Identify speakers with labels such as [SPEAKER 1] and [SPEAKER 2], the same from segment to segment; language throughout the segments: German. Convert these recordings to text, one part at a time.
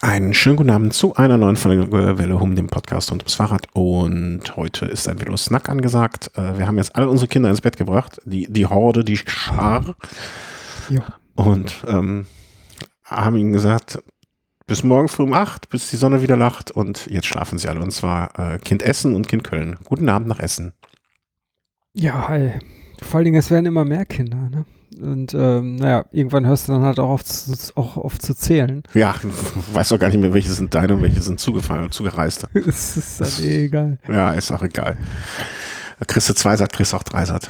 [SPEAKER 1] Einen schönen guten Abend zu einer neuen Folge Welle Hum, dem Podcast rund ums Fahrrad. Und heute ist ein Velo-Snack angesagt. Wir haben jetzt alle unsere Kinder ins Bett gebracht. Die Horde, die Schar.
[SPEAKER 2] Ja.
[SPEAKER 1] Und haben ihnen gesagt, bis morgen früh um 8, bis die Sonne wieder lacht. Und jetzt schlafen sie alle. Und zwar Kind Essen und Kind Köln. Guten Abend nach Essen.
[SPEAKER 2] Ja, hi. Vor allen Dingen, es werden immer mehr Kinder, ne? Und irgendwann hörst du dann halt auch auf zu zählen.
[SPEAKER 1] Ja, weiß doch gar nicht mehr, welche sind deine und welche sind zugereiste.
[SPEAKER 2] Es ist dann egal.
[SPEAKER 1] Ja, ist auch egal. Kriegst du 2 satt, kriegst du auch 3 satt.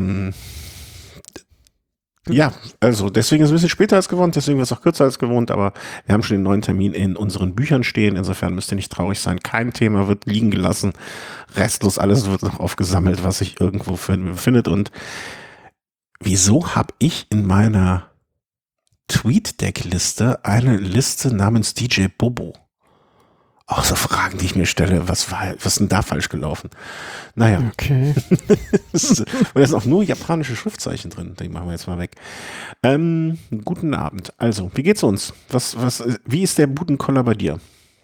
[SPEAKER 1] Ja, also deswegen ist es ein bisschen später als gewohnt, deswegen wird es auch kürzer als gewohnt, aber wir haben schon den neuen Termin in unseren Büchern stehen, insofern müsst ihr nicht traurig sein. Kein Thema wird liegen gelassen, restlos alles wird noch aufgesammelt, was sich irgendwo findet. Und wieso habe ich in meiner TweetDeck-Liste eine Liste namens DJ Bobo? Auch so Fragen, die ich mir stelle, was ist denn da falsch gelaufen? Naja.
[SPEAKER 2] Okay.
[SPEAKER 1] Und da sind auch nur japanische Schriftzeichen drin, die machen wir jetzt mal weg. Guten Abend. Also, wie geht's uns? Wie ist der Budenkoller bei dir?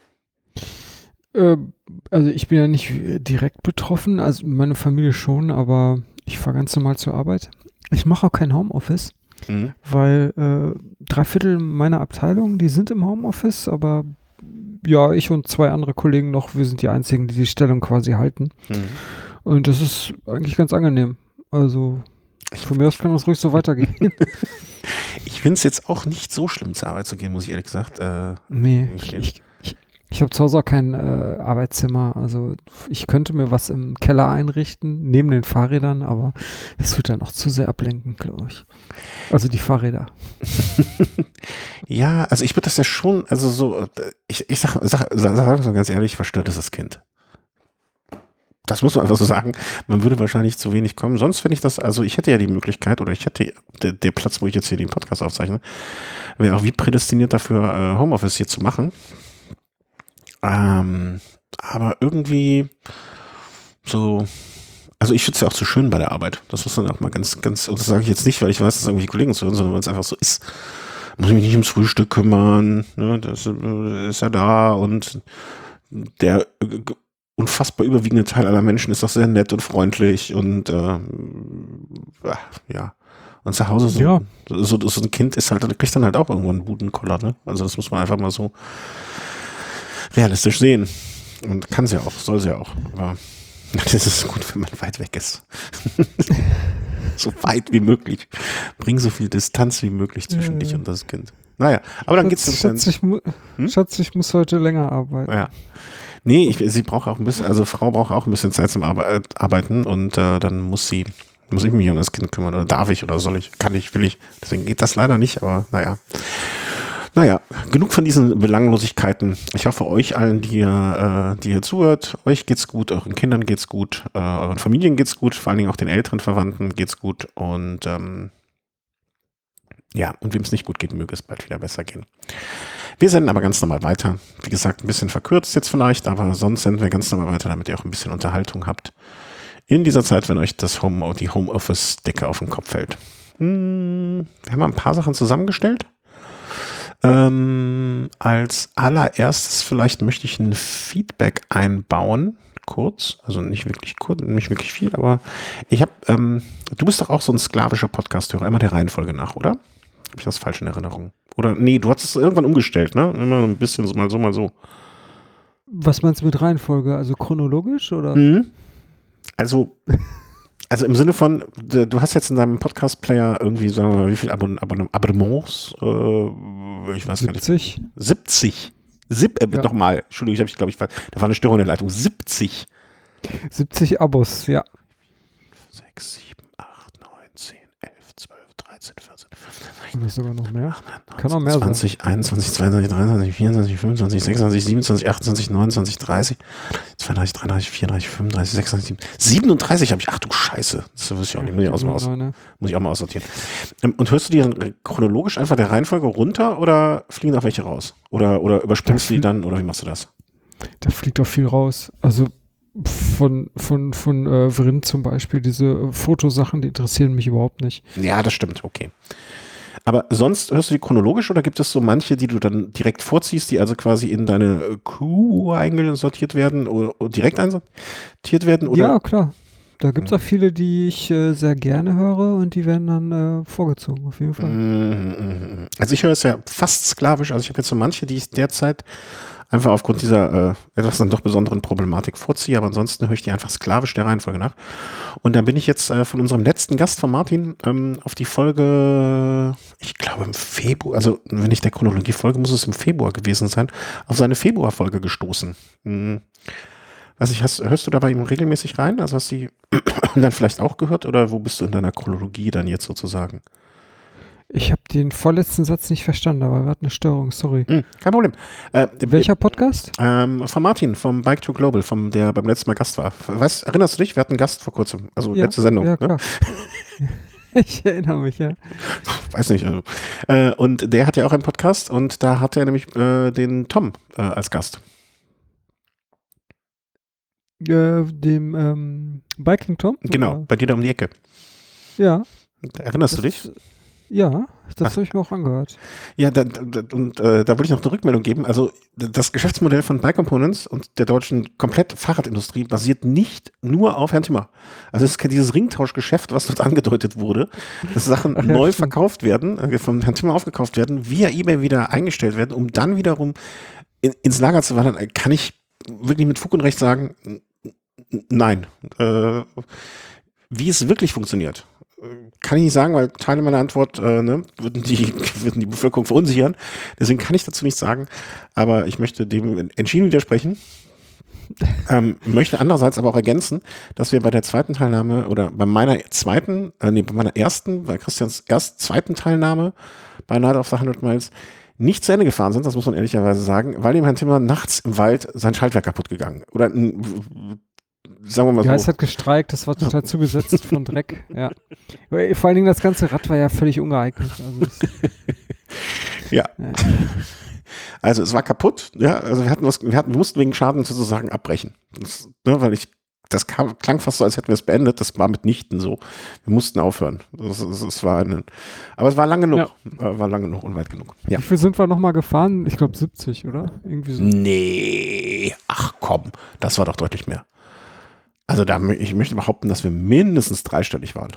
[SPEAKER 2] Also ich bin ja nicht direkt betroffen, also meine Familie schon, aber ich fahre ganz normal zur Arbeit. Ich mache auch kein Homeoffice, weil 3/4 meiner Abteilung, die sind im Homeoffice, aber ja, ich und 2 andere Kollegen noch, wir sind die einzigen, die Stellung quasi halten. Und das ist eigentlich ganz angenehm. Also von mir aus kann das ruhig so weitergehen.
[SPEAKER 1] Ich finde es jetzt auch nicht so schlimm, zur Arbeit zu gehen, muss ich ehrlich gesagt.
[SPEAKER 2] Nee, ich habe zu Hause auch kein Arbeitszimmer. Also ich könnte mir was im Keller einrichten, neben den Fahrrädern, aber es wird dann auch zu sehr ablenken, glaube ich. Also die Fahrräder.
[SPEAKER 1] Ja, also ich würde das ja schon, also so, ich sag so ganz ehrlich, verstört ist das Kind. Das muss man einfach so sagen. Man würde wahrscheinlich zu wenig kommen. Sonst finde ich das, also ich hätte ja die Möglichkeit, oder ich hätte der Platz, wo ich jetzt hier den Podcast aufzeichne, wäre auch wie prädestiniert dafür, Homeoffice hier zu machen. Aber irgendwie so, also ich finde es ja auch so schön bei der Arbeit. Das muss dann auch mal ganz, und das sage ich jetzt nicht, weil ich weiß, dass irgendwelche Kollegen zu hören, sondern weil es einfach so ist. Muss ich mich nicht ums Frühstück kümmern, ne? Das ist ja da und der unfassbar überwiegende Teil aller Menschen ist doch sehr nett und freundlich und ja. Und zu Hause so ein Kind ist halt, kriegt dann halt auch irgendwo einen Budenkoller, ne? Also das muss man einfach mal so realistisch sehen. Und kann sie ja auch, soll sie ja auch. Aber das ist gut, wenn man weit weg ist. So weit wie möglich. Bring so viel Distanz wie möglich zwischen dich und das Kind. Naja, aber dann geht's
[SPEAKER 2] Schatz, ich muss heute länger arbeiten.
[SPEAKER 1] Ja. Nee, sie braucht auch ein bisschen, also Frau braucht auch ein bisschen Zeit zum Arbeiten und dann muss ich mich um das Kind kümmern oder darf ich oder soll ich, kann ich, will ich. Deswegen geht das leider nicht, aber naja. Naja, genug von diesen Belanglosigkeiten. Ich hoffe, euch allen, die ihr zuhört, euch geht's gut, euren Kindern geht's gut, euren Familien geht's gut, vor allen Dingen auch den älteren Verwandten geht's gut und ja, und wem es nicht gut geht, möge es bald wieder besser gehen. Wir senden aber ganz normal weiter. Wie gesagt, ein bisschen verkürzt jetzt vielleicht, aber sonst senden wir ganz normal weiter, damit ihr auch ein bisschen Unterhaltung habt. In dieser Zeit, wenn euch die Homeoffice-Decke auf den Kopf fällt. Wir haben mal ein paar Sachen zusammengestellt. Als allererstes vielleicht möchte ich ein Feedback einbauen, kurz, also nicht wirklich kurz, nicht wirklich viel, aber ich habe, du bist doch auch so ein sklavischer Podcast-Hörer, immer der Reihenfolge nach, oder? Habe ich das falsch in Erinnerung? Oder, nee, du hast es irgendwann umgestellt, ne? Immer ein bisschen so, mal so, mal so.
[SPEAKER 2] Was meinst du mit Reihenfolge? Also chronologisch, oder?
[SPEAKER 1] Also im Sinne von, du hast jetzt in deinem Podcast-Player irgendwie, sagen wir mal, wie viele Abonnements? Ich weiß gar nicht. 70. Nochmal, Entschuldigung, ich glaube, da war eine Störung in der Leitung. 70.
[SPEAKER 2] 70 Abos, ja.
[SPEAKER 1] 6, 7, 8, 9, 10, 11, 12, 13, 14,
[SPEAKER 2] 15. Das sogar noch mehr.
[SPEAKER 1] 18,
[SPEAKER 2] Kann auch mehr
[SPEAKER 1] 20,
[SPEAKER 2] sein.
[SPEAKER 1] 21, 22, 23, 24, 25, 26, 27, 28, 29, 30, 32, 33, 34, 35, 36, 37 habe ich. Ach du Scheiße. Das wusste ich auch nicht. Muss ich auch mal aussortieren. Und hörst du die dann chronologisch einfach der Reihenfolge runter oder fliegen auch welche raus? Oder überspringst du die dann oder wie machst du das?
[SPEAKER 2] Da fliegt auch viel raus. Also von Vrind zum Beispiel, diese Fotosachen, die interessieren mich überhaupt nicht.
[SPEAKER 1] Ja, das stimmt, okay. Aber sonst hörst du die chronologisch oder gibt es so manche, die du dann direkt vorziehst, die also quasi in deine Queue eingesortiert werden oder direkt einsortiert werden? Oder?
[SPEAKER 2] Ja, klar. Da gibt es auch viele, die ich sehr gerne höre und die werden dann vorgezogen, auf jeden Fall.
[SPEAKER 1] Also ich höre es ja fast sklavisch. Also ich habe jetzt so manche, die ich derzeit einfach aufgrund dieser etwas dann doch besonderen Problematik vorziehe, aber ansonsten höre ich die einfach sklavisch der Reihenfolge nach. Und dann bin ich jetzt von unserem letzten Gast von Martin auf die Folge, ich glaube im Februar, also wenn ich der Chronologie folge, muss es im Februar gewesen sein, auf seine Februarfolge gestoßen. Also hörst du da bei ihm regelmäßig rein? Also hast du die dann vielleicht auch gehört oder wo bist du in deiner Chronologie dann jetzt sozusagen?
[SPEAKER 2] Ich habe den vorletzten Satz nicht verstanden, da war gerade eine Störung, sorry.
[SPEAKER 1] Kein Problem.
[SPEAKER 2] Welcher Podcast?
[SPEAKER 1] Von Martin, vom Bike to Global, der beim letzten Mal Gast war. Erinnerst du dich? Wir hatten einen Gast vor kurzem, also
[SPEAKER 2] Ja,
[SPEAKER 1] letzte Sendung.
[SPEAKER 2] ja, klar.
[SPEAKER 1] Ne?
[SPEAKER 2] Ich erinnere mich, ja.
[SPEAKER 1] Weiß nicht. Also. Und der hat ja auch einen Podcast und da hat er nämlich den Tom als Gast.
[SPEAKER 2] Dem Biking Tom?
[SPEAKER 1] Genau,
[SPEAKER 2] Oder?
[SPEAKER 1] bei dir da um die Ecke.
[SPEAKER 2] Ja.
[SPEAKER 1] Erinnerst du dich?
[SPEAKER 2] Ja, das habe ich mir auch angehört.
[SPEAKER 1] Ja, da würde ich noch eine Rückmeldung geben. Also das Geschäftsmodell von Bike Components und der deutschen komplett Fahrradindustrie basiert nicht nur auf Herrn Timmer. Also es ist dieses Ringtauschgeschäft, was dort angedeutet wurde, dass Sachen neu verkauft werden, von Herrn Timmer aufgekauft werden, via eBay wieder eingestellt werden, um dann wiederum ins Lager zu wandern. Kann ich wirklich mit Fug und Recht sagen, nein. Wie es wirklich funktioniert, kann ich nicht sagen, weil Teile meiner Antwort würden die Bevölkerung verunsichern. Deswegen kann ich dazu nichts sagen. Aber ich möchte dem entschieden widersprechen. Möchte andererseits aber auch ergänzen, dass wir bei der zweiten Teilnahme oder bei meiner ersten, bei Christians zweiten Teilnahme bei Night of the 100 Miles nicht zu Ende gefahren sind, das muss man ehrlicherweise sagen, weil dem Herrn Timmer nachts im Wald sein Schaltwerk kaputt gegangen. Oder sagen wir mal
[SPEAKER 2] ja,
[SPEAKER 1] so.
[SPEAKER 2] es hat gestreikt, das war total zugesetzt von Dreck, ja. Vor allen Dingen das ganze Rad war ja völlig ungeeignet. Also
[SPEAKER 1] ja. Also es war kaputt, ja, also wir mussten wegen Schaden sozusagen abbrechen. Weil das klang fast so, als hätten wir es beendet, das war mitnichten so. Wir mussten aufhören. Aber es war lang genug, war lang genug und weit genug. Ja.
[SPEAKER 2] Wie viel sind wir nochmal gefahren? Ich glaube 70, oder? Irgendwie so.
[SPEAKER 1] Nee, ach komm, das war doch deutlich mehr. Also ich möchte behaupten, dass wir mindestens dreistellig waren.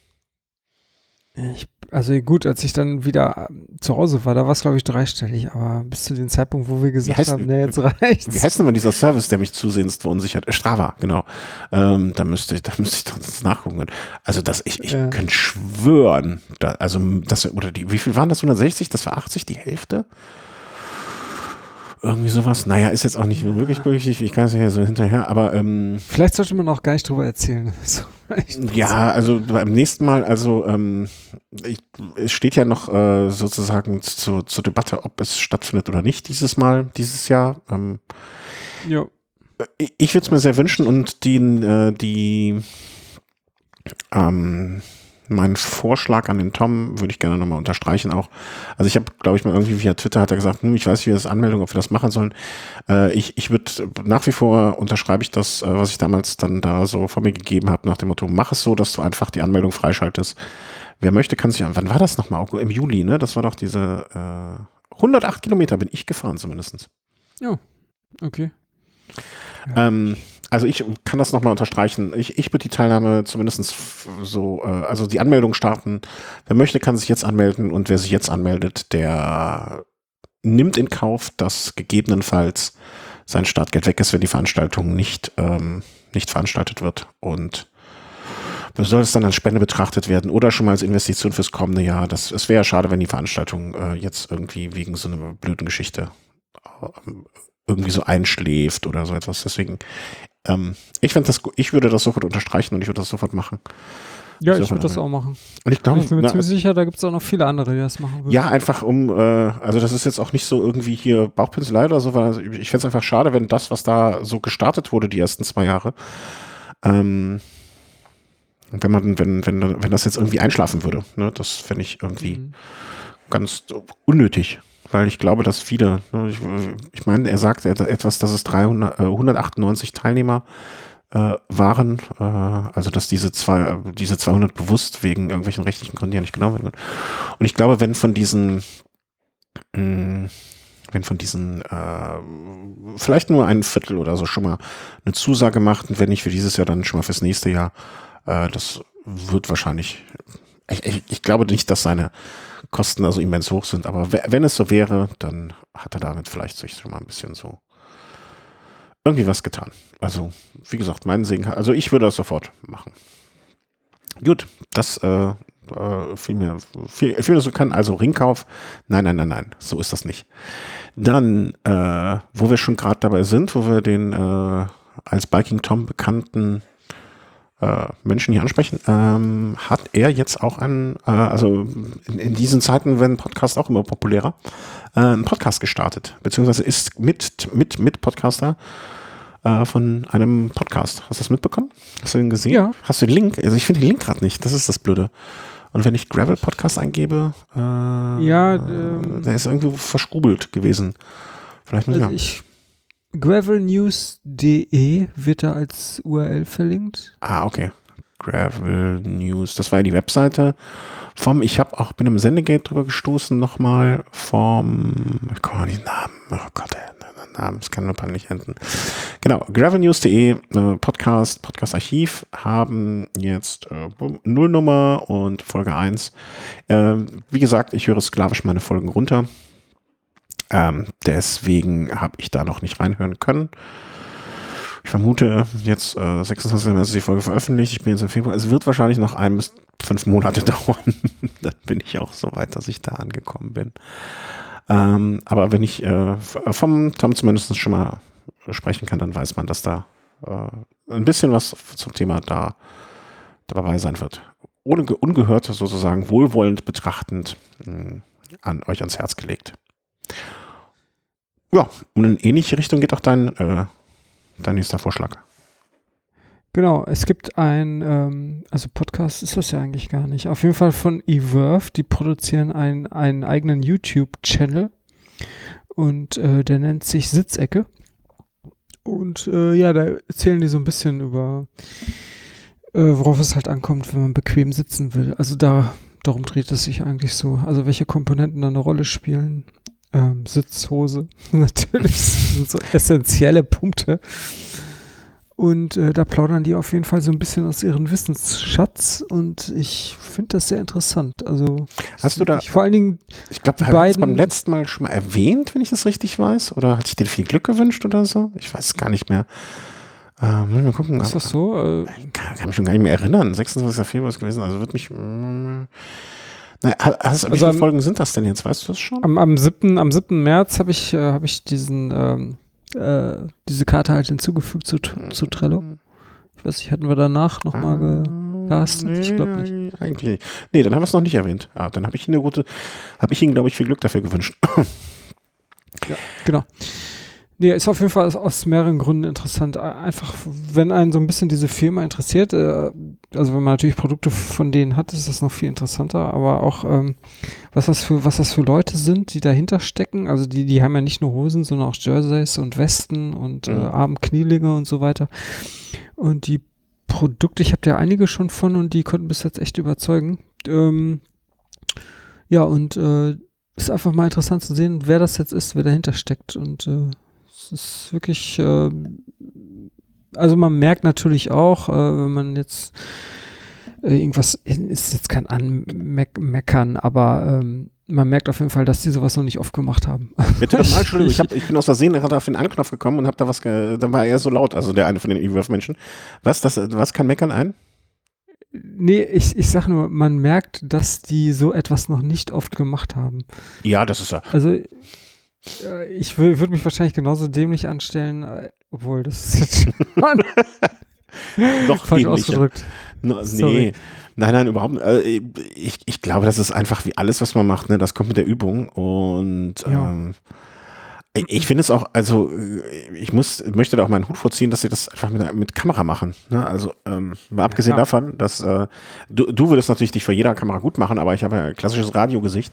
[SPEAKER 2] Also gut, als ich dann wieder zu Hause war, da war es glaube ich dreistellig, aber bis zu dem Zeitpunkt, wo wir gesagt haben, nee, jetzt reicht's.
[SPEAKER 1] Wie heißt denn mal dieser Service, der mich zusehends verunsichert? Strava, genau. Da müsste ich das nachgucken. Also ich könnte schwören, wie viel waren das? 160? Das war 80, die Hälfte? Irgendwie sowas. Naja, ist jetzt auch nicht wirklich glücklich. Ich kann es ja so hinterher, aber
[SPEAKER 2] vielleicht sollte man auch gar nicht drüber erzählen. So,
[SPEAKER 1] ja, also beim nächsten Mal, also es steht ja noch sozusagen zur Debatte, ob es stattfindet oder nicht dieses Jahr.
[SPEAKER 2] Ja.
[SPEAKER 1] Ich würde es mir sehr wünschen und meinen Vorschlag an den Tom würde ich gerne nochmal unterstreichen auch. Also ich habe, glaube ich, mal irgendwie via Twitter hat er gesagt, ich weiß, wie das Anmeldung, ob wir das machen sollen. Ich würde nach wie vor unterschreibe ich das, was ich damals dann da so von mir gegeben habe, nach dem Motto, mach es so, dass du einfach die Anmeldung freischaltest. Wer möchte, kann sich, wann war das nochmal? Im Juli, ne? Das war doch diese 108 Kilometer bin ich gefahren zumindest.
[SPEAKER 2] Ja, okay.
[SPEAKER 1] Ja. Also ich kann das nochmal unterstreichen. Ich würde die Teilnahme zumindest so, also die Anmeldung starten. Wer möchte, kann sich jetzt anmelden und wer sich jetzt anmeldet, der nimmt in Kauf, dass gegebenenfalls sein Startgeld weg ist, wenn die Veranstaltung nicht veranstaltet wird. Und soll es dann als Spende betrachtet werden oder schon mal als Investition fürs kommende Jahr. Es wäre schade, wenn die Veranstaltung jetzt irgendwie wegen so einer blöden Geschichte irgendwie so einschläft oder so etwas. Deswegen, ich würde das sofort unterstreichen und ich würde das sofort machen.
[SPEAKER 2] Ja, ich würde das auch machen.
[SPEAKER 1] Und ich glaube,
[SPEAKER 2] ich bin mir ziemlich sicher, da gibt es auch noch viele andere, die das machen würden.
[SPEAKER 1] Ja, einfach also das ist jetzt auch nicht so irgendwie hier Bauchpinselei oder so, weil ich fände es einfach schade, wenn das, was da so gestartet wurde, die ersten 2 Jahre, wenn das jetzt irgendwie einschlafen würde, ne, das fände ich irgendwie ganz unnötig. Weil ich glaube, dass viele, ich meine, er sagt etwas, dass es 198 Teilnehmer waren, also dass diese 200 bewusst wegen irgendwelchen rechtlichen Gründen ja nicht genommen werden. Und ich glaube, wenn von diesen vielleicht nur ein Viertel oder so schon mal eine Zusage macht und wenn nicht für dieses Jahr, dann schon mal fürs nächste Jahr, das wird wahrscheinlich, ich glaube nicht, dass seine Kosten also immens hoch sind, aber wenn es so wäre, dann hat er damit vielleicht sich schon mal ein bisschen so irgendwie was getan. Also, wie gesagt, meinen Segen, also ich würde das sofort machen. Gut, das fiel mir so kann, also Ringkauf, nein, so ist das nicht. Dann, wo wir schon gerade dabei sind, wo wir den als Biking Tom bekannten Menschen hier ansprechen, hat er jetzt auch also in diesen Zeiten werden Podcasts auch immer populärer, einen Podcast gestartet, beziehungsweise ist mit Podcaster von einem Podcast. Hast du das mitbekommen? Hast du den gesehen?
[SPEAKER 2] Ja.
[SPEAKER 1] Hast du den Link? Also ich finde den Link gerade nicht, das ist das Blöde. Und wenn ich Gravel Podcast eingebe, der ist irgendwie verschrubelt gewesen. Vielleicht muss
[SPEAKER 2] gravelnews.de wird da als URL verlinkt.
[SPEAKER 1] Okay. Gravel News. Das war ja die Webseite ich bin im Sendegate drüber gestoßen nochmal ich komme an die Namen. Oh Gott, Namen, das kann nur peinlich enden. Genau, gravelnews.de, Podcast-Archiv haben jetzt Nullnummer und Folge 1. Wie gesagt, ich höre sklavisch meine Folgen runter. Deswegen habe ich da noch nicht reinhören können. Ich vermute, jetzt 26. März ist die Folge veröffentlicht. Ich bin jetzt im Februar. Es wird wahrscheinlich noch 1 bis 5 Monate dauern. Dann bin ich auch so weit, dass ich da angekommen bin. Aber wenn ich vom Tom zumindest schon mal sprechen kann, dann weiß man, dass da ein bisschen was zum Thema dabei sein wird. Ohne ungehört sozusagen, wohlwollend betrachtend an euch ans Herz gelegt. Ja, und in ähnliche Richtung geht auch dein nächster Vorschlag.
[SPEAKER 2] Genau, es gibt also Podcast ist das ja eigentlich gar nicht. Auf jeden Fall von eVerve, die produzieren einen eigenen YouTube-Channel und der nennt sich Sitzecke. Und da erzählen die so ein bisschen über, worauf es halt ankommt, wenn man bequem sitzen will. Also darum dreht es sich eigentlich so. Also welche Komponenten da eine Rolle spielen. Sitzhose, natürlich sind so essentielle Punkte. Und da plaudern die auf jeden Fall so ein bisschen aus ihrem Wissensschatz und ich finde das sehr interessant. Also
[SPEAKER 1] hast du da
[SPEAKER 2] vor allen Dingen
[SPEAKER 1] ich glaube, wir haben es beim letzten Mal schon mal erwähnt, wenn ich das richtig weiß, oder hat sich dir viel Glück gewünscht oder so? Ich weiß es gar nicht mehr. Mal gucken.
[SPEAKER 2] Ist das so?
[SPEAKER 1] Kann mich schon gar nicht mehr erinnern. 26. Februar ist gewesen, also wird mich wie viele Folgen sind das denn jetzt? Weißt du das schon?
[SPEAKER 2] Am 7. März habe ich diese Karte halt hinzugefügt zu Trello. Ich weiß nicht, hatten wir danach nochmal gecastet?
[SPEAKER 1] Nee,
[SPEAKER 2] ich glaube nicht.
[SPEAKER 1] Eigentlich nicht. Nee, dann haben wir es noch nicht erwähnt. Dann habe ich Ihnen glaube ich, viel Glück dafür gewünscht.
[SPEAKER 2] Ja, genau. Nee, ist auf jeden Fall aus mehreren Gründen interessant. Einfach, wenn einen so ein bisschen diese Firma interessiert, also wenn man natürlich Produkte von denen hat, ist das noch viel interessanter, aber auch, was das für Leute sind, die dahinter stecken. Also die haben ja nicht nur Hosen, sondern auch Jerseys und Westen und Armknielinge und so weiter. Und die Produkte, ich habe da einige schon von und die konnten bis jetzt echt überzeugen. Ist einfach mal interessant zu sehen, wer das jetzt ist, wer dahinter steckt und es ist wirklich, also man merkt natürlich auch, wenn man jetzt irgendwas, ist jetzt kein Anmeckern, aber man merkt auf jeden Fall, dass die sowas noch nicht oft gemacht haben.
[SPEAKER 1] Bitte nochmal, Entschuldigung, ich bin aus Versehen gerade auf den Anknopf gekommen und habe da dann war er so laut, also der eine von den eVerve-Menschen. Was kann meckern ein?
[SPEAKER 2] Nee, ich sag nur, man merkt, dass die so etwas noch nicht oft gemacht haben.
[SPEAKER 1] Ja, das ist ja.
[SPEAKER 2] Also ich würde mich wahrscheinlich genauso dämlich anstellen, obwohl das ist jetzt
[SPEAKER 1] noch
[SPEAKER 2] falsch ausgedrückt.
[SPEAKER 1] Nee, nein, überhaupt nicht. Ich glaube, das ist einfach wie alles, was man macht, ne? Das kommt mit der Übung und ich finde es auch, also ich möchte da auch meinen Hut vorziehen, dass sie das einfach mit Kamera machen. Ne? Also mal abgesehen davon, dass du würdest natürlich dich vor jeder Kamera gut machen, aber ich habe ja ein klassisches Radiogesicht.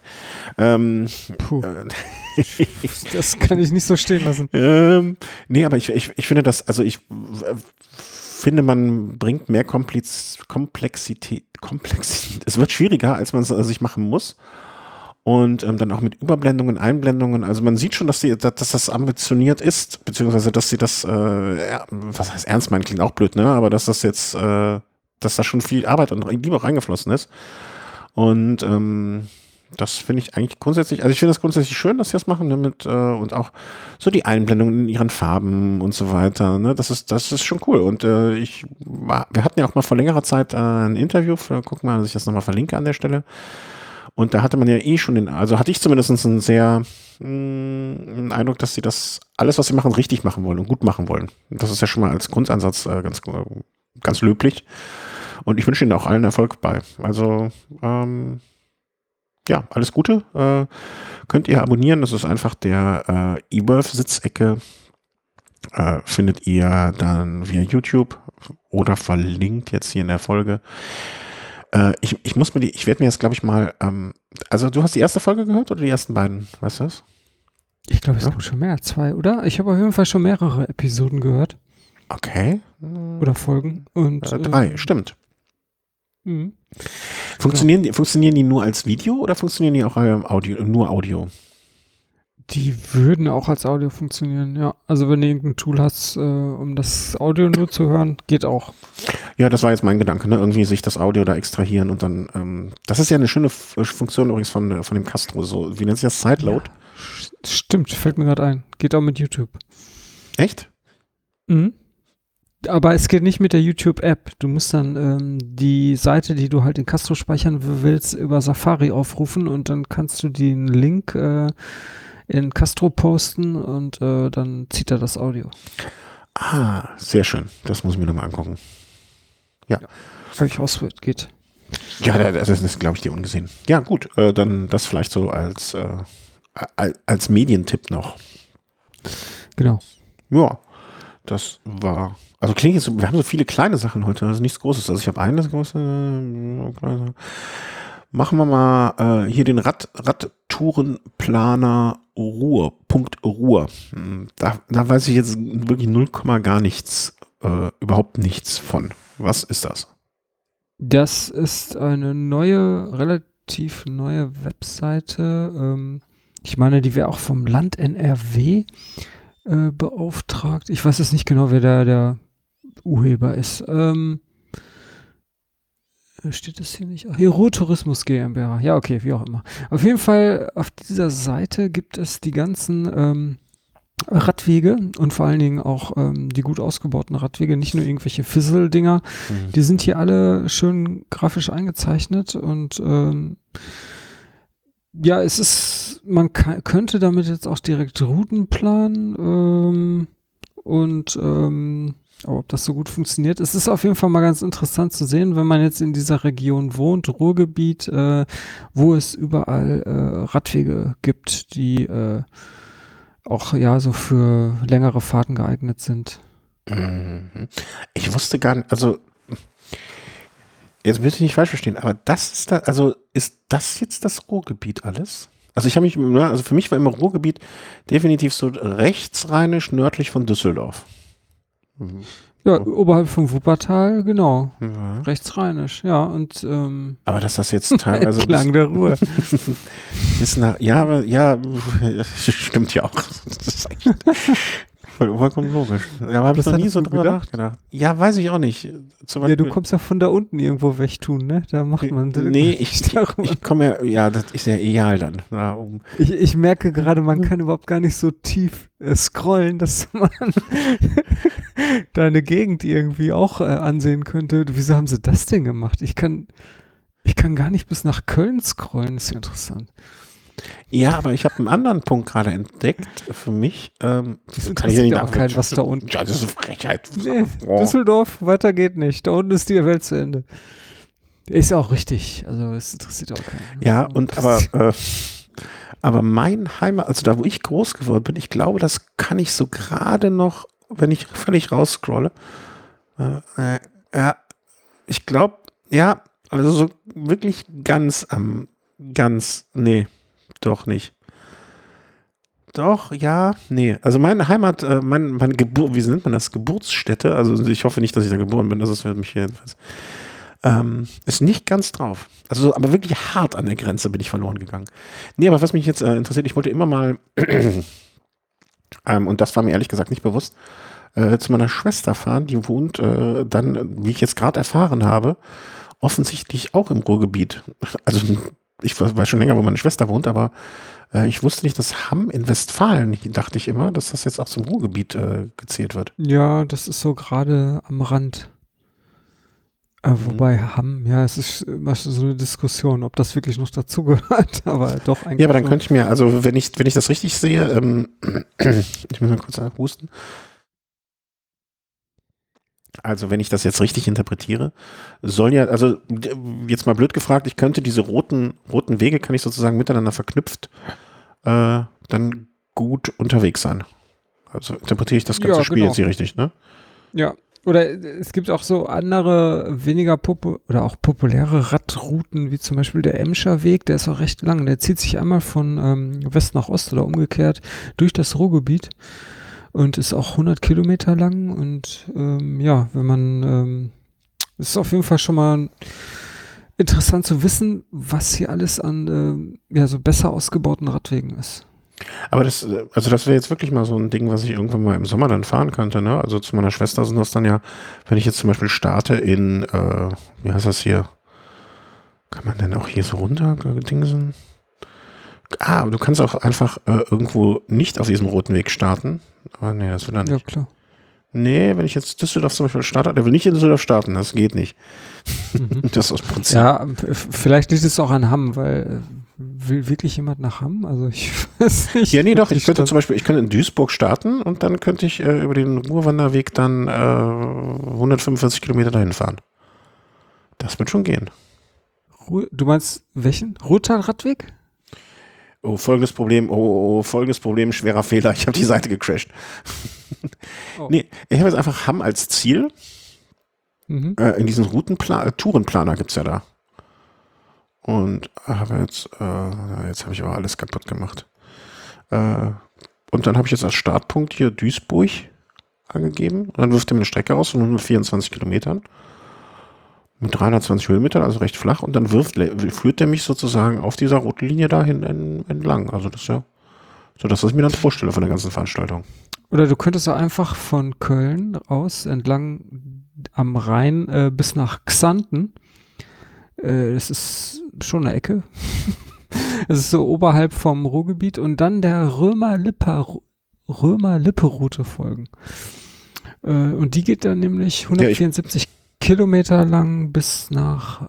[SPEAKER 2] Das kann ich nicht so stehen lassen.
[SPEAKER 1] Nee, aber ich finde das, also ich finde, man bringt mehr Komplexität. Es wird schwieriger, als man es sich machen muss. Und dann auch mit Überblendungen, Einblendungen. Also man sieht schon, dass das ambitioniert ist, beziehungsweise dass sie das, was heißt ernst meinen, klingt auch blöd, ne? Aber dass das jetzt, dass da schon viel Arbeit und Liebe auch reingeflossen ist. Und das finde ich eigentlich grundsätzlich, also ich finde das grundsätzlich schön, dass sie das machen, ne, und auch so die Einblendungen in ihren Farben und so weiter, ne? Das ist schon cool. Und wir hatten ja auch mal vor längerer Zeit ein Interview, guck mal, dass ich das nochmal verlinke an der Stelle. Und da hatte man ja schon also hatte ich zumindest einen Eindruck, dass sie das, alles, was sie machen, richtig machen wollen und gut machen wollen. Und das ist ja schon mal als Grundansatz ganz löblich. Und ich wünsche ihnen auch allen Erfolg bei. Also, ja, alles Gute. Könnt ihr abonnieren. Das ist einfach der eWolf-Sitzecke. Findet ihr dann via YouTube oder verlinkt jetzt hier in der Folge. Ich werde mir jetzt, glaube ich, mal, also du hast die erste Folge gehört oder die ersten beiden? Weißt du das?
[SPEAKER 2] Ich glaube, es gibt schon mehr, 2, oder? Ich habe auf jeden Fall schon mehrere Episoden gehört.
[SPEAKER 1] Okay.
[SPEAKER 2] Oder Folgen. Und
[SPEAKER 1] 3, stimmt.
[SPEAKER 2] Mhm.
[SPEAKER 1] Funktionieren die nur als Video oder funktionieren die auch nur Audio?
[SPEAKER 2] Die würden auch als Audio funktionieren, ja. Also wenn du irgendein Tool hast, um das Audio nur zu hören, geht auch.
[SPEAKER 1] Ja, das war jetzt mein Gedanke, ne? Irgendwie sich das Audio da extrahieren und dann, das ist ja eine schöne Funktion übrigens von dem Castro, so, wie nennt sich das, Sideload?
[SPEAKER 2] Ja, stimmt, fällt mir gerade ein. Geht auch mit YouTube.
[SPEAKER 1] Echt?
[SPEAKER 2] Mhm. Aber es geht nicht mit der YouTube-App. Du musst dann die Seite, die du halt in Castro speichern willst, über Safari aufrufen und dann kannst du den Link in Castro posten und dann zieht er das Audio.
[SPEAKER 1] Ah, sehr schön. Das muss ich mir nochmal angucken. Ja.
[SPEAKER 2] Habe ich ausprobiert, geht.
[SPEAKER 1] Ja, das ist, glaube ich, dir ungesehen. Ja, gut, dann das vielleicht so als Medientipp noch.
[SPEAKER 2] Genau.
[SPEAKER 1] Ja, das war, also klingt jetzt, wir haben so viele kleine Sachen heute, also nichts Großes. Also ich habe eine große, machen wir mal hier den Radtourenplaner Ruhr. Da weiß ich jetzt wirklich 0, gar nichts, überhaupt nichts von. Was ist das?
[SPEAKER 2] Das ist eine relativ neue Webseite. Ich meine, die wäre auch vom Land NRW beauftragt. Ich weiß jetzt nicht genau, wer der Urheber ist. Steht das hier nicht? Ach, hier Ruhrtourismus GmbH. Ja, okay, wie auch immer. Auf jeden Fall, auf dieser Seite gibt es die ganzen Radwege und vor allen Dingen auch die gut ausgebauten Radwege, nicht nur irgendwelche Fizzle-Dinger. Die sind hier alle schön grafisch eingezeichnet und ja, man könnte damit jetzt auch direkt Routen planen aber ob das so gut funktioniert, es ist auf jeden Fall mal ganz interessant zu sehen, wenn man jetzt in dieser Region wohnt, Ruhrgebiet, wo es überall Radwege gibt, die auch ja so für längere Fahrten geeignet sind.
[SPEAKER 1] Ich wusste gar nicht, also jetzt will ich nicht falsch verstehen, aber ist das jetzt das Ruhrgebiet alles? Also für mich war immer Ruhrgebiet definitiv so rechtsrheinisch nördlich von Düsseldorf.
[SPEAKER 2] Ja, oberhalb vom Wuppertal, genau.
[SPEAKER 1] Ja.
[SPEAKER 2] Rechtsrheinisch, ja. Und
[SPEAKER 1] aber dass das jetzt teilweise
[SPEAKER 2] Klang der Ruhr.
[SPEAKER 1] stimmt ja auch. Das ist vollkommen logisch. Ja, aber habe ich noch nie so drüber nachgedacht. Ja, weiß ich auch nicht.
[SPEAKER 2] Ja, du kommst ja von da unten irgendwo wegtun, ne? Da macht man...
[SPEAKER 1] Nee, ich komme das ist ja egal dann. Ja,
[SPEAKER 2] ich merke gerade, man kann überhaupt gar nicht so tief scrollen, dass man deine Gegend irgendwie auch ansehen könnte. Wieso haben sie das denn gemacht? Ich kann gar nicht bis nach Köln scrollen, das ist ja interessant.
[SPEAKER 1] Ja, aber ich habe einen anderen Punkt gerade entdeckt für mich.
[SPEAKER 2] Das interessiert ja auch keinen, was da unten...
[SPEAKER 1] Ja, das ist eine Frechheit.
[SPEAKER 2] Nee, Düsseldorf, weiter geht nicht. Da unten ist die Welt zu Ende. Ist ja auch richtig. Also es interessiert auch keinen.
[SPEAKER 1] Ja, aber mein Heimat, also da, wo ich groß geworden bin, ich glaube, das kann ich so gerade noch, wenn ich völlig rausscrolle. Ich glaube, ja, also so wirklich nee. Doch nicht. Doch, ja, nee. Also meine Heimat, meine Geburt, wie nennt man das? Geburtsstätte, also ich hoffe nicht, dass ich da geboren bin, das ist für mich hier jedenfalls, ist nicht ganz drauf. Also, aber wirklich hart an der Grenze bin ich verloren gegangen. Nee, aber was mich jetzt interessiert, ich wollte immer mal, und das war mir ehrlich gesagt nicht bewusst, zu meiner Schwester fahren, die wohnt dann, wie ich jetzt gerade erfahren habe, offensichtlich auch im Ruhrgebiet. Also ich weiß schon länger, wo meine Schwester wohnt, aber ich wusste nicht, dass Hamm in Westfalen, dachte ich immer, dass das jetzt auch zum Ruhrgebiet gezählt wird.
[SPEAKER 2] Ja, das ist so gerade am Rand. Wobei Hamm, ja, es ist immer so eine Diskussion, ob das wirklich noch dazugehört, aber doch eigentlich.
[SPEAKER 1] Ja, aber dann
[SPEAKER 2] schon.
[SPEAKER 1] könnte ich mir, also wenn ich das richtig sehe, ich muss mal kurz husten. Also wenn ich das jetzt richtig interpretiere, soll ja, also jetzt mal blöd gefragt, ich könnte diese roten Wege, kann ich sozusagen miteinander verknüpft, dann gut unterwegs sein. Also interpretiere ich das ganze
[SPEAKER 2] Ja,
[SPEAKER 1] Spiel
[SPEAKER 2] genau.
[SPEAKER 1] jetzt hier richtig, ne?
[SPEAKER 2] Ja. Oder es gibt auch so andere, weniger oder auch populäre Radrouten, wie zum Beispiel der Emscher Weg, der ist auch recht lang. Der zieht sich einmal von West nach Ost oder umgekehrt durch das Ruhrgebiet und ist auch 100 Kilometer lang. Und ja, wenn man, ist auf jeden Fall schon mal interessant zu wissen, was hier alles an ja, so besser ausgebauten Radwegen ist.
[SPEAKER 1] Aber das wäre jetzt wirklich mal so ein Ding, was ich irgendwann mal im Sommer dann fahren könnte, ne? Also zu meiner Schwester sind das dann ja, wenn ich jetzt zum Beispiel starte in, wie heißt das hier? Kann man denn auch hier so runter dingsen? Aber du kannst auch einfach irgendwo nicht auf diesem roten Weg starten. Aber nee, das will er nicht.
[SPEAKER 2] Ja, klar.
[SPEAKER 1] Nee, wenn ich jetzt Düsseldorf zum Beispiel starte, der will nicht in Düsseldorf starten, das geht nicht. Das ist das Prinzip.
[SPEAKER 2] Ja, vielleicht liegt es auch an Hamm, weil will wirklich jemand nach Hamm? Also ich weiß nicht.
[SPEAKER 1] Ja, nee, doch, ich könnte in Duisburg starten und dann könnte ich über den Ruhrwanderweg dann 145 Kilometer dahin fahren. Das wird schon gehen.
[SPEAKER 2] Du meinst welchen? Ruhrtal-Radweg?
[SPEAKER 1] Oh, folgendes Problem, schwerer Fehler, ich habe die Seite gecrashed.
[SPEAKER 2] Oh.
[SPEAKER 1] Nee, ich habe jetzt einfach Hamm als Ziel.
[SPEAKER 2] Mhm.
[SPEAKER 1] In diesem Tourenplaner gibt es ja da. Und jetzt habe ich aber alles kaputt gemacht. Und dann habe ich jetzt als Startpunkt hier Duisburg angegeben. Und dann wirft er mir eine Strecke raus von 124 Kilometern. Mit 320 Höhenmetern, also recht flach. Und dann führt er mich sozusagen auf dieser roten Linie dahin entlang. Also das ist ja so das, was ich mir dann vorstelle von der ganzen Veranstaltung.
[SPEAKER 2] Oder du könntest auch einfach von Köln aus entlang am Rhein bis nach Xanten. Das ist schon eine Ecke. Es ist so oberhalb vom Ruhrgebiet und dann der Römer-Lippe-Route folgen. Und die geht dann nämlich 174 Kilometer lang bis nach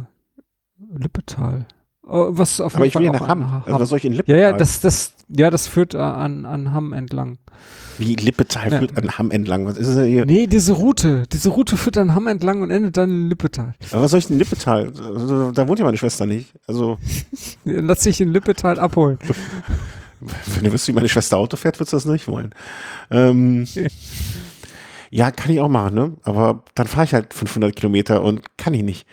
[SPEAKER 2] Lippetal. Was auf
[SPEAKER 1] Aber
[SPEAKER 2] jeden
[SPEAKER 1] ich will ja
[SPEAKER 2] Fall
[SPEAKER 1] nach
[SPEAKER 2] auch
[SPEAKER 1] Hamm.
[SPEAKER 2] an
[SPEAKER 1] Also was soll ich in Lippetal?
[SPEAKER 2] Ja, das führt an Hamm entlang.
[SPEAKER 1] Wie Lippetal führt an Hamm entlang? Was ist es denn hier?
[SPEAKER 2] Nee, diese Route führt an Hamm entlang und endet dann in Lippetal.
[SPEAKER 1] Aber was soll ich denn in Lippetal? Also, da wohnt ja meine Schwester nicht. Also
[SPEAKER 2] Lass dich in Lippetal abholen.
[SPEAKER 1] wenn du wüsstest, wie meine Schwester Auto fährt, würdest du das nicht wollen. Ja, kann ich auch machen, ne? Aber dann fahre ich halt 500 Kilometer und kann ich nicht.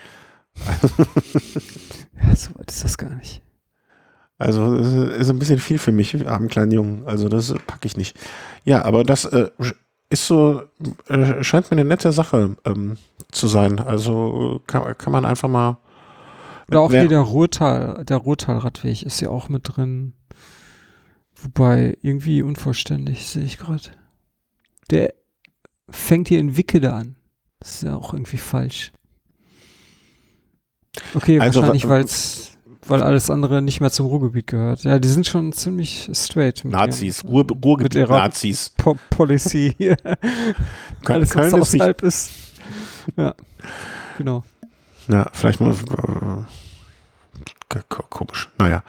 [SPEAKER 2] Ja, so weit ist das gar nicht.
[SPEAKER 1] Also ist ein bisschen viel für mich, armen kleinen Jungen. Also das packe ich nicht. Ja, aber das ist so, scheint mir eine nette Sache zu sein. Also kann man einfach mal.
[SPEAKER 2] Oder auch hier der Ruhrtal-Radweg ist ja auch mit drin. Wobei, irgendwie unvollständig, sehe ich gerade. Der fängt hier in Wickede an. Das ist ja auch irgendwie falsch. Okay,
[SPEAKER 1] Also,
[SPEAKER 2] wahrscheinlich, weil alles andere nicht mehr zum Ruhrgebiet gehört. Ja, die sind schon ziemlich straight. Mit
[SPEAKER 1] Nazis,
[SPEAKER 2] mit
[SPEAKER 1] Ruhrgebiet-Nazis.
[SPEAKER 2] Policy hier. Alles, was
[SPEAKER 1] Köln ist nicht,
[SPEAKER 2] außerhalb ist. Ja, genau.
[SPEAKER 1] ja, vielleicht mal komisch. Naja.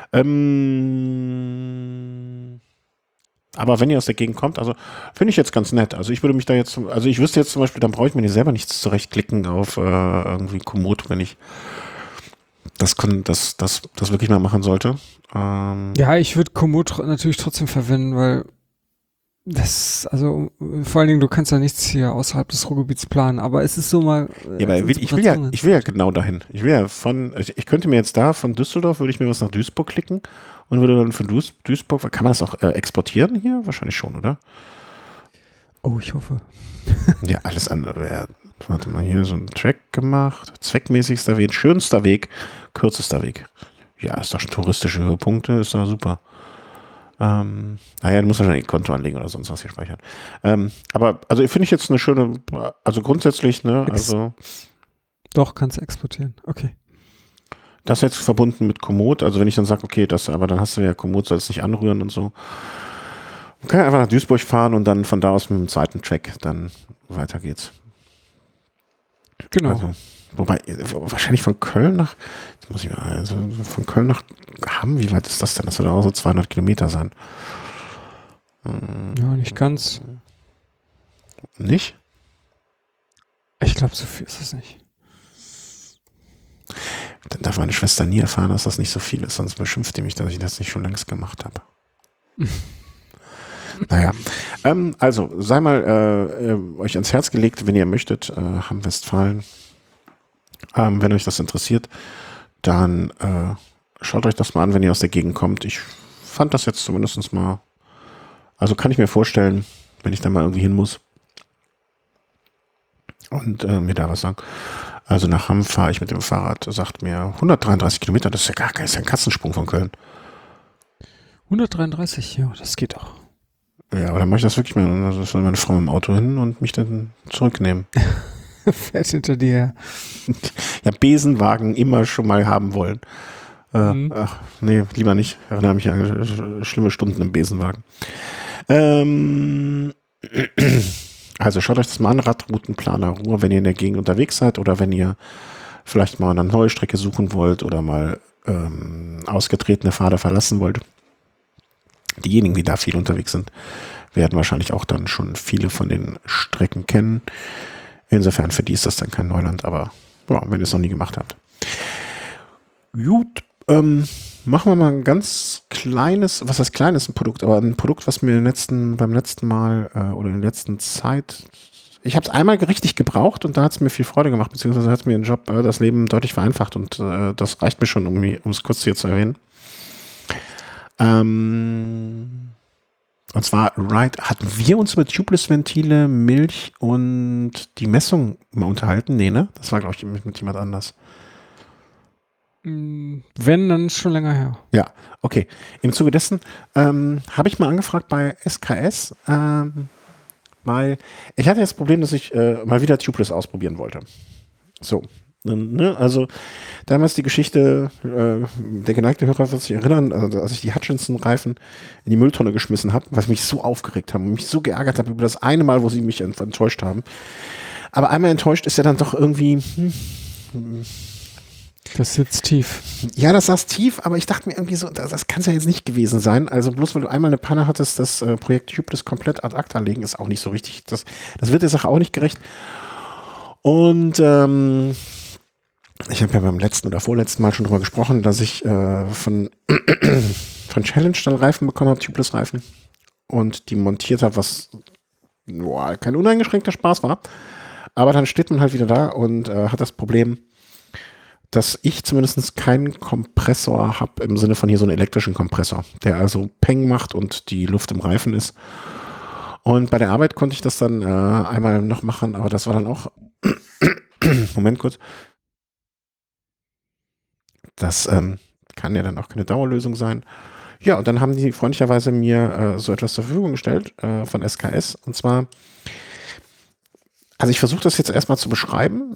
[SPEAKER 1] Aber wenn ihr aus der Gegend kommt, also finde ich jetzt ganz nett. Also ich würde mich da jetzt, also ich wüsste jetzt zum Beispiel, dann brauche ich mir selber nichts zurechtklicken auf irgendwie Komoot, wenn ich das wirklich mal machen sollte.
[SPEAKER 2] Ja, ich würde Komoot natürlich trotzdem verwenden, weil Also vor allen Dingen, du kannst ja nichts hier außerhalb des Ruhrgebiets planen, aber es ist so mal.
[SPEAKER 1] Ja, aber ich will ja genau dahin. Ich könnte mir jetzt von Düsseldorf würde ich mir was nach Duisburg klicken und würde dann von Duisburg, kann man das auch exportieren hier? Wahrscheinlich schon, oder?
[SPEAKER 2] Oh, ich hoffe.
[SPEAKER 1] Ja, alles andere wäre, warte mal, hier so ein Track gemacht, zweckmäßigster Weg, schönster Weg, kürzester Weg. Ja, ist doch schon touristische Höhepunkte, ist doch super. Naja, du musst wahrscheinlich ein Konto anlegen oder sonst was hier speichern. Aber, also finde ich jetzt eine schöne, also grundsätzlich, ne, also.
[SPEAKER 2] Doch, kannst du exportieren, okay.
[SPEAKER 1] Das jetzt verbunden mit Komoot, also wenn ich dann sage, okay, aber dann hast du ja Komoot, soll es nicht anrühren und so. Man kann einfach nach Duisburg fahren und dann von da aus mit dem zweiten Track dann weiter geht's.
[SPEAKER 2] Genau.
[SPEAKER 1] Also, wobei, wahrscheinlich von Köln nach, jetzt muss ich mal, also von Köln nach Hamm, wie weit ist das denn? Das wird auch so 200 Kilometer sein.
[SPEAKER 2] Ja, nicht ganz.
[SPEAKER 1] Nicht?
[SPEAKER 2] Ich glaube, so viel ist es nicht.
[SPEAKER 1] Dann darf meine Schwester nie erfahren, dass das nicht so viel ist, sonst beschimpft die mich, dass ich das nicht schon längst gemacht habe. Naja, also sei mal euch ans Herz gelegt, wenn ihr möchtet, Hamm-Westfalen. Wenn euch das interessiert, dann schaut euch das mal an, wenn ihr aus der Gegend kommt. Ich fand das jetzt zumindest mal, also kann ich mir vorstellen, wenn ich da mal irgendwie hin muss und mir da was sagen. Also nach Hamm fahre ich mit dem Fahrrad, sagt mir 133 Kilometer, das ist ja ist ja ein Katzensprung von Köln.
[SPEAKER 2] 133, ja, das geht auch.
[SPEAKER 1] Ja, aber dann mache ich das wirklich mal, also soll meine Frau im Auto hin und mich dann zurücknehmen.
[SPEAKER 2] Fährt hinter dir her.
[SPEAKER 1] Ja, Besenwagen immer schon mal haben wollen. Ach, nee, lieber nicht. Ich erinnere mich an schlimme Stunden im Besenwagen. Also schaut euch das mal an, Radroutenplaner Ruhr, wenn ihr in der Gegend unterwegs seid oder wenn ihr vielleicht mal eine neue Strecke suchen wollt oder mal ausgetretene Pfade verlassen wollt. Diejenigen, die da viel unterwegs sind, werden wahrscheinlich auch dann schon viele von den Strecken kennen. Insofern für die ist das dann kein Neuland, aber ja, wenn ihr es noch nie gemacht habt. Gut, machen wir mal ein ganz kleines, was heißt kleines, ein Produkt, aber ein Produkt, was mir beim letzten Mal oder in der letzten Zeit, ich habe es einmal richtig gebraucht und da hat es mir viel Freude gemacht, beziehungsweise hat es mir den Job, das Leben deutlich vereinfacht und das reicht mir schon, um es kurz hier zu erwähnen. Und zwar, hatten wir uns über Tubeless-Ventile, Milch und die Messung mal unterhalten? Nee, ne? Das war, glaube ich, mit jemand anders.
[SPEAKER 2] Wenn, dann ist schon länger her.
[SPEAKER 1] Ja, okay. Im Zuge dessen habe ich mal angefragt bei SKS, weil ich hatte jetzt das Problem, dass ich mal wieder Tubeless ausprobieren wollte. So. Ne? Also damals die Geschichte, der geneigte Hörer wird sich erinnern, also, als ich die Hutchinson-Reifen in die Mülltonne geschmissen habe, weil ich mich so aufgeregt habe und mich so geärgert habe über das eine Mal, wo sie mich enttäuscht haben. Aber einmal enttäuscht ist ja dann doch irgendwie...
[SPEAKER 2] Das sitzt tief.
[SPEAKER 1] Ja, das saß tief, aber ich dachte mir irgendwie so, das kann es ja jetzt nicht gewesen sein. Also bloß weil du einmal eine Panne hattest, das Projekt Tubeless komplett ad acta legen, ist auch nicht so richtig. Das wird der Sache auch nicht gerecht. Und ich habe ja beim letzten oder vorletzten Mal schon drüber gesprochen, dass ich von Challenge dann Reifen bekommen habe, Tubeless-Reifen. Und die montiert habe, was kein uneingeschränkter Spaß war. Aber dann steht man halt wieder da und hat das Problem, dass ich zumindest keinen Kompressor habe, im Sinne von hier so einen elektrischen Kompressor, der also Peng macht und die Luft im Reifen ist. Und bei der Arbeit konnte ich das dann einmal noch machen, aber das war dann auch Moment kurz. Das kann ja dann auch keine Dauerlösung sein. Ja, und dann haben die freundlicherweise mir so etwas zur Verfügung gestellt von SKS. Und zwar, also ich versuche das jetzt erstmal zu beschreiben.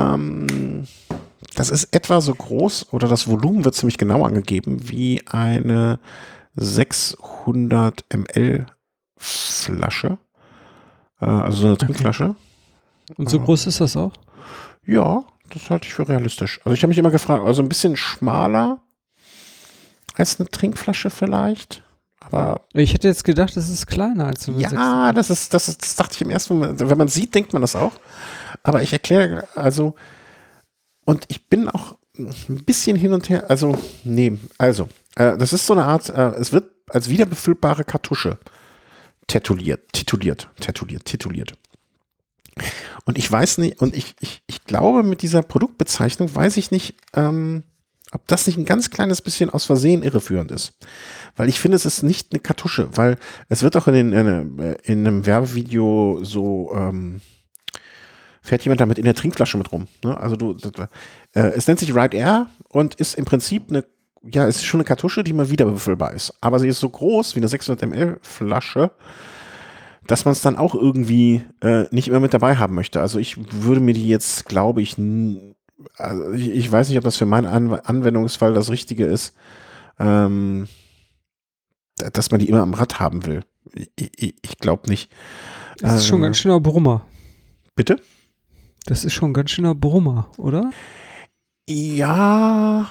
[SPEAKER 1] Das ist etwa so groß, oder das Volumen wird ziemlich genau angegeben, wie eine 600 ml Flasche. Also so eine Trinkflasche.
[SPEAKER 2] Und so groß ist das auch?
[SPEAKER 1] Ja, das halte ich für realistisch. Also ich habe mich immer gefragt, also ein bisschen schmaler als eine Trinkflasche vielleicht. Aber
[SPEAKER 2] ich hätte jetzt gedacht, das ist kleiner als eine
[SPEAKER 1] 600. Das dachte ich im ersten Moment. Wenn man sieht, denkt man das auch. Aber ich erkläre, also, und ich bin auch ein bisschen hin und her, das ist so eine Art, es wird als wiederbefüllbare Kartusche tituliert. Und ich weiß nicht, und ich glaube, mit dieser Produktbezeichnung weiß ich nicht, ob das nicht ein ganz kleines bisschen aus Versehen irreführend ist. Weil ich finde, es ist nicht eine Kartusche, weil es wird auch in einem Werbevideo so, fährt jemand damit in der Trinkflasche mit rum. Ne? Also es nennt sich Ride Air und ist im Prinzip es ist schon eine Kartusche, die mal wieder befüllbar ist. Aber sie ist so groß wie eine 600 ml Flasche, dass man es dann auch irgendwie nicht immer mit dabei haben möchte. Also ich würde mir die jetzt, glaube ich, also ich weiß nicht, ob das für meinen Anwendungsfall das Richtige ist, dass man die immer am Rad haben will. Ich glaube nicht.
[SPEAKER 2] Das ist schon ein ganz schöner Brummer.
[SPEAKER 1] Bitte?
[SPEAKER 2] Das ist schon ein ganz schöner Brummer, oder?
[SPEAKER 1] Ja.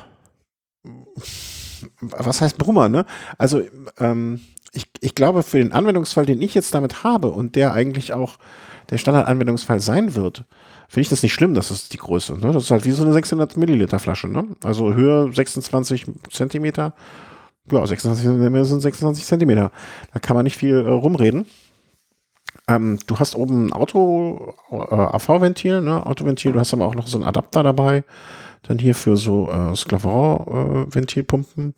[SPEAKER 1] Was heißt Brummer, ne? Also, ich glaube, für den Anwendungsfall, den ich jetzt damit habe und der eigentlich auch der Standard-Anwendungsfall sein wird, finde ich das nicht schlimm, das ist die Größe. Ne? Das ist halt wie so eine 600 Milliliter Flasche. Ne? Also Höhe 26 Zentimeter. Ja, 26 Zentimeter sind 26 Zentimeter. Da kann man nicht viel rumreden. Du hast oben ein AV-Ventil, ne? Autoventil. Du hast aber auch noch so einen Adapter dabei. Dann hier für so Sclaveron-Ventilpumpen.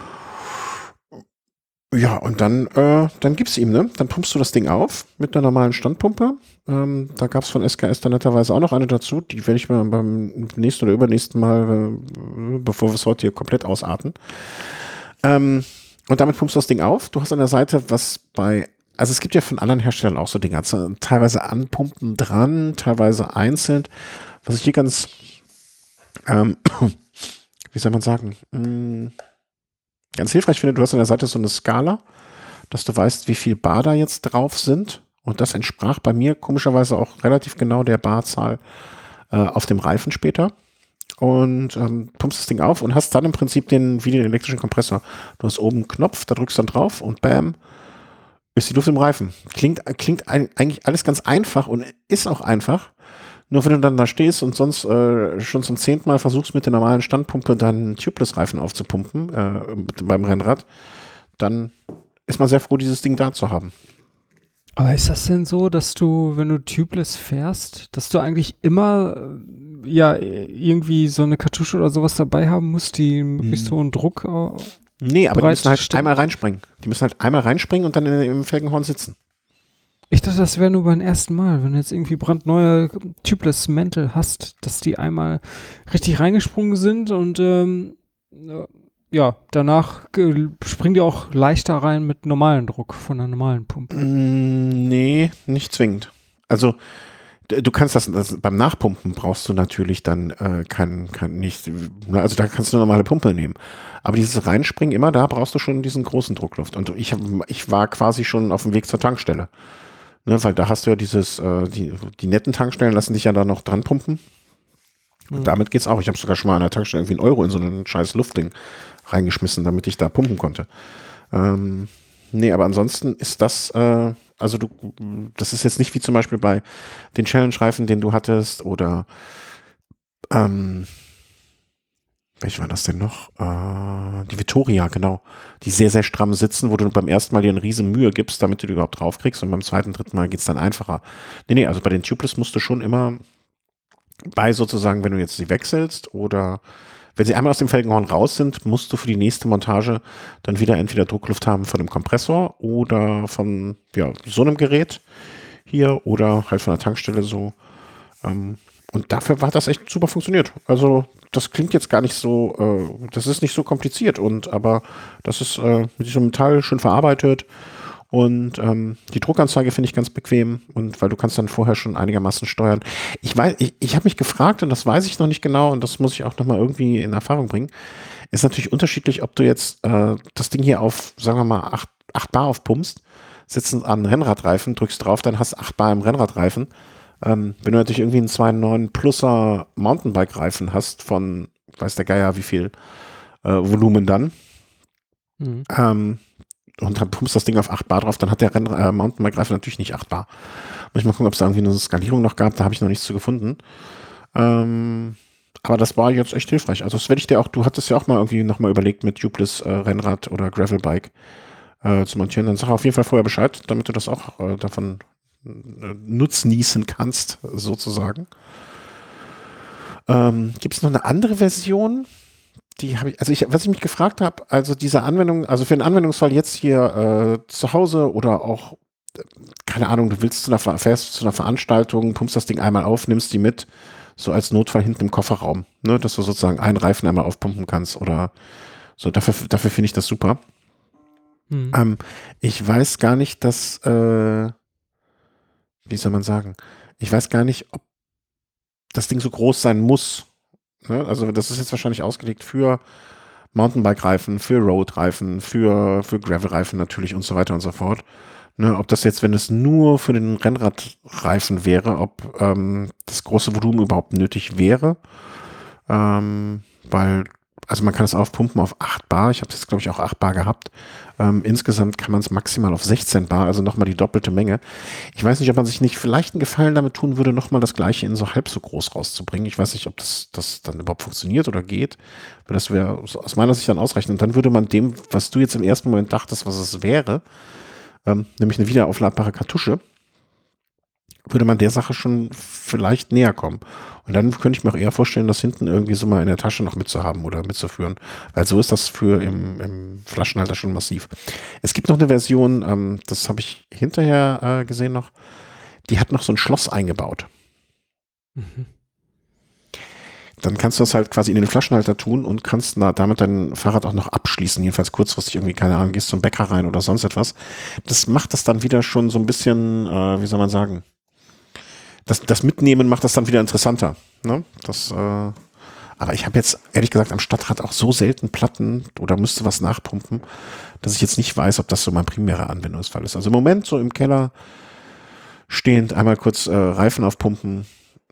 [SPEAKER 1] Ja, und dann gib's ihm, ne? Dann pumpst du das Ding auf mit einer normalen Standpumpe. Da gab's von SKS dann netterweise auch noch eine dazu. Die werde ich mir beim nächsten oder übernächsten Mal, bevor wir es heute hier komplett ausarten. Und damit pumpst du das Ding auf. Du hast an der Seite also es gibt ja von anderen Herstellern auch so Dinge, also teilweise anpumpen dran, teilweise einzeln. Was ich hier ganz, wie soll man sagen, ganz hilfreich finde, du hast an der Seite so eine Skala, dass du weißt, wie viel Bar da jetzt drauf sind. Und das entsprach bei mir komischerweise auch relativ genau der Barzahl auf dem Reifen später. Und pumpst das Ding auf und hast dann im Prinzip wie den elektrischen Kompressor. Du hast oben einen Knopf, da drückst du dann drauf und bam, ist die Luft im Reifen. Klingt eigentlich alles ganz einfach und ist auch einfach. Nur wenn du dann da stehst und sonst schon zum 10. Mal versuchst, mit der normalen Standpumpe dann Tubeless-Reifen aufzupumpen beim Rennrad, dann ist man sehr froh, dieses Ding da zu haben.
[SPEAKER 2] Aber ist das denn so, dass du, wenn du Tubeless fährst, dass du eigentlich immer irgendwie so eine Kartusche oder sowas dabei haben musst, die möglichst so einen Druck
[SPEAKER 1] Nee, aber die müssen halt einmal reinspringen. Die müssen halt einmal reinspringen und dann im Felgenhorn sitzen.
[SPEAKER 2] Ich dachte, das wäre nur beim ersten Mal, wenn du jetzt irgendwie brandneue Tubeless-Mäntel hast, dass die einmal richtig reingesprungen sind und danach springen die auch leichter rein mit normalem Druck von einer normalen Pumpe.
[SPEAKER 1] Nee, nicht zwingend. Also du kannst das beim Nachpumpen brauchst du natürlich dann also da kannst du eine normale Pumpe nehmen. Aber dieses Reinspringen immer, da brauchst du schon diesen großen Druckluft. Und ich war quasi schon auf dem Weg zur Tankstelle. Ne, weil da hast du ja die netten Tankstellen lassen dich ja da noch dran pumpen. Und damit geht's auch. Ich habe sogar schon mal an der Tankstelle irgendwie €1 in so ein scheiß Luftding reingeschmissen, damit ich da pumpen konnte. Nee, aber ansonsten ist das, das ist jetzt nicht wie zum Beispiel bei den Challenge-Reifen, den du hattest, oder welche war das denn noch? Die Vittoria, genau. Die sehr, sehr stramm sitzen, wo du beim ersten Mal dir eine riesen Mühe gibst, damit du die überhaupt draufkriegst, und beim zweiten, dritten Mal geht's dann einfacher. Nee, also bei den Tubeless musst du schon immer sozusagen, wenn du jetzt sie wechselst oder wenn sie einmal aus dem Felgenhorn raus sind, musst du für die nächste Montage dann wieder entweder Druckluft haben von dem Kompressor oder von so einem Gerät hier oder halt von der Tankstelle so. Und dafür hat das echt super funktioniert. Also das klingt jetzt gar nicht so, das ist nicht so kompliziert, aber das ist mit diesem Metall schön verarbeitet. Und die Druckanzeige finde ich ganz bequem, und weil du kannst dann vorher schon einigermaßen steuern. Ich habe mich gefragt, und das weiß ich noch nicht genau, und das muss ich auch noch mal irgendwie in Erfahrung bringen. Ist natürlich unterschiedlich, ob du jetzt das Ding hier auf, sagen wir mal, 8 Bar aufpumpst, sitzen an Rennradreifen, drückst drauf, dann hast 8 Bar im Rennradreifen. Wenn du natürlich irgendwie einen 2.9 Pluser Mountainbike-Reifen hast von, weiß der Geier wie viel Volumen dann, und dann pumpst das Ding auf 8 Bar drauf, dann hat der Mountainbike-Reifen natürlich nicht 8 Bar. Muss ich mal gucken, ob es da irgendwie eine Skalierung noch gab, da habe ich noch nichts zu gefunden. Aber das war jetzt echt hilfreich. Also das werde ich dir auch, du hattest ja auch mal irgendwie nochmal überlegt mit Tubeless Rennrad oder Gravelbike, zu montieren, dann sag auf jeden Fall vorher Bescheid, damit du das auch davon nutznießen kannst, sozusagen. Gibt es noch eine andere Version? Die habe ich, was ich mich gefragt habe, also diese Anwendung, also für den Anwendungsfall jetzt hier zu Hause oder auch, keine Ahnung, du fährst zu einer Veranstaltung, pumpst das Ding einmal auf, nimmst die mit, so als Notfall hinten im Kofferraum, ne, dass du sozusagen einen Reifen einmal aufpumpen kannst oder so, dafür finde ich das super. Ich weiß gar nicht, wie soll man sagen, ich weiß gar nicht, ob das Ding so groß sein muss. Ne? Also das ist jetzt wahrscheinlich ausgelegt für Mountainbike-Reifen, für Road-Reifen, für Gravel-Reifen natürlich und so weiter und so fort. Ne? Ob das jetzt, wenn es nur für den Rennradreifen wäre, ob das große Volumen überhaupt nötig wäre. Weil, also man kann es aufpumpen auf 8 Bar. Ich habe jetzt, glaube ich, auch 8 Bar gehabt. Insgesamt kann man es maximal auf 16 Bar, also nochmal die doppelte Menge. Ich weiß nicht, ob man sich nicht vielleicht einen Gefallen damit tun würde, nochmal das Gleiche in so halb so groß rauszubringen. Ich weiß nicht, ob das dann überhaupt funktioniert oder geht. Aber das wäre aus meiner Sicht dann ausreichend. Und dann würde man dem, was du jetzt im ersten Moment dachtest, was es wäre, nämlich eine wiederaufladbare Kartusche, würde man der Sache schon vielleicht näher kommen. Und dann könnte ich mir auch eher vorstellen, das hinten irgendwie so mal in der Tasche noch mitzuhaben oder mitzuführen. Weil so ist das für im Flaschenhalter schon massiv. Es gibt noch eine Version, das habe ich hinterher gesehen noch, die hat noch so ein Schloss eingebaut. Mhm. Dann kannst du das halt quasi in den Flaschenhalter tun und kannst damit dein Fahrrad auch noch abschließen. Jedenfalls kurzfristig irgendwie, keine Ahnung, gehst zum Bäcker rein oder sonst etwas. Das macht das dann wieder schon so ein bisschen, wie soll man sagen, das Mitnehmen macht das dann wieder interessanter. Ne? Aber ich habe jetzt ehrlich gesagt am Stadtrad auch so selten Platten oder müsste was nachpumpen, dass ich jetzt nicht weiß, ob das so mein primärer Anwendungsfall ist. Also im Moment so im Keller stehend einmal kurz Reifen aufpumpen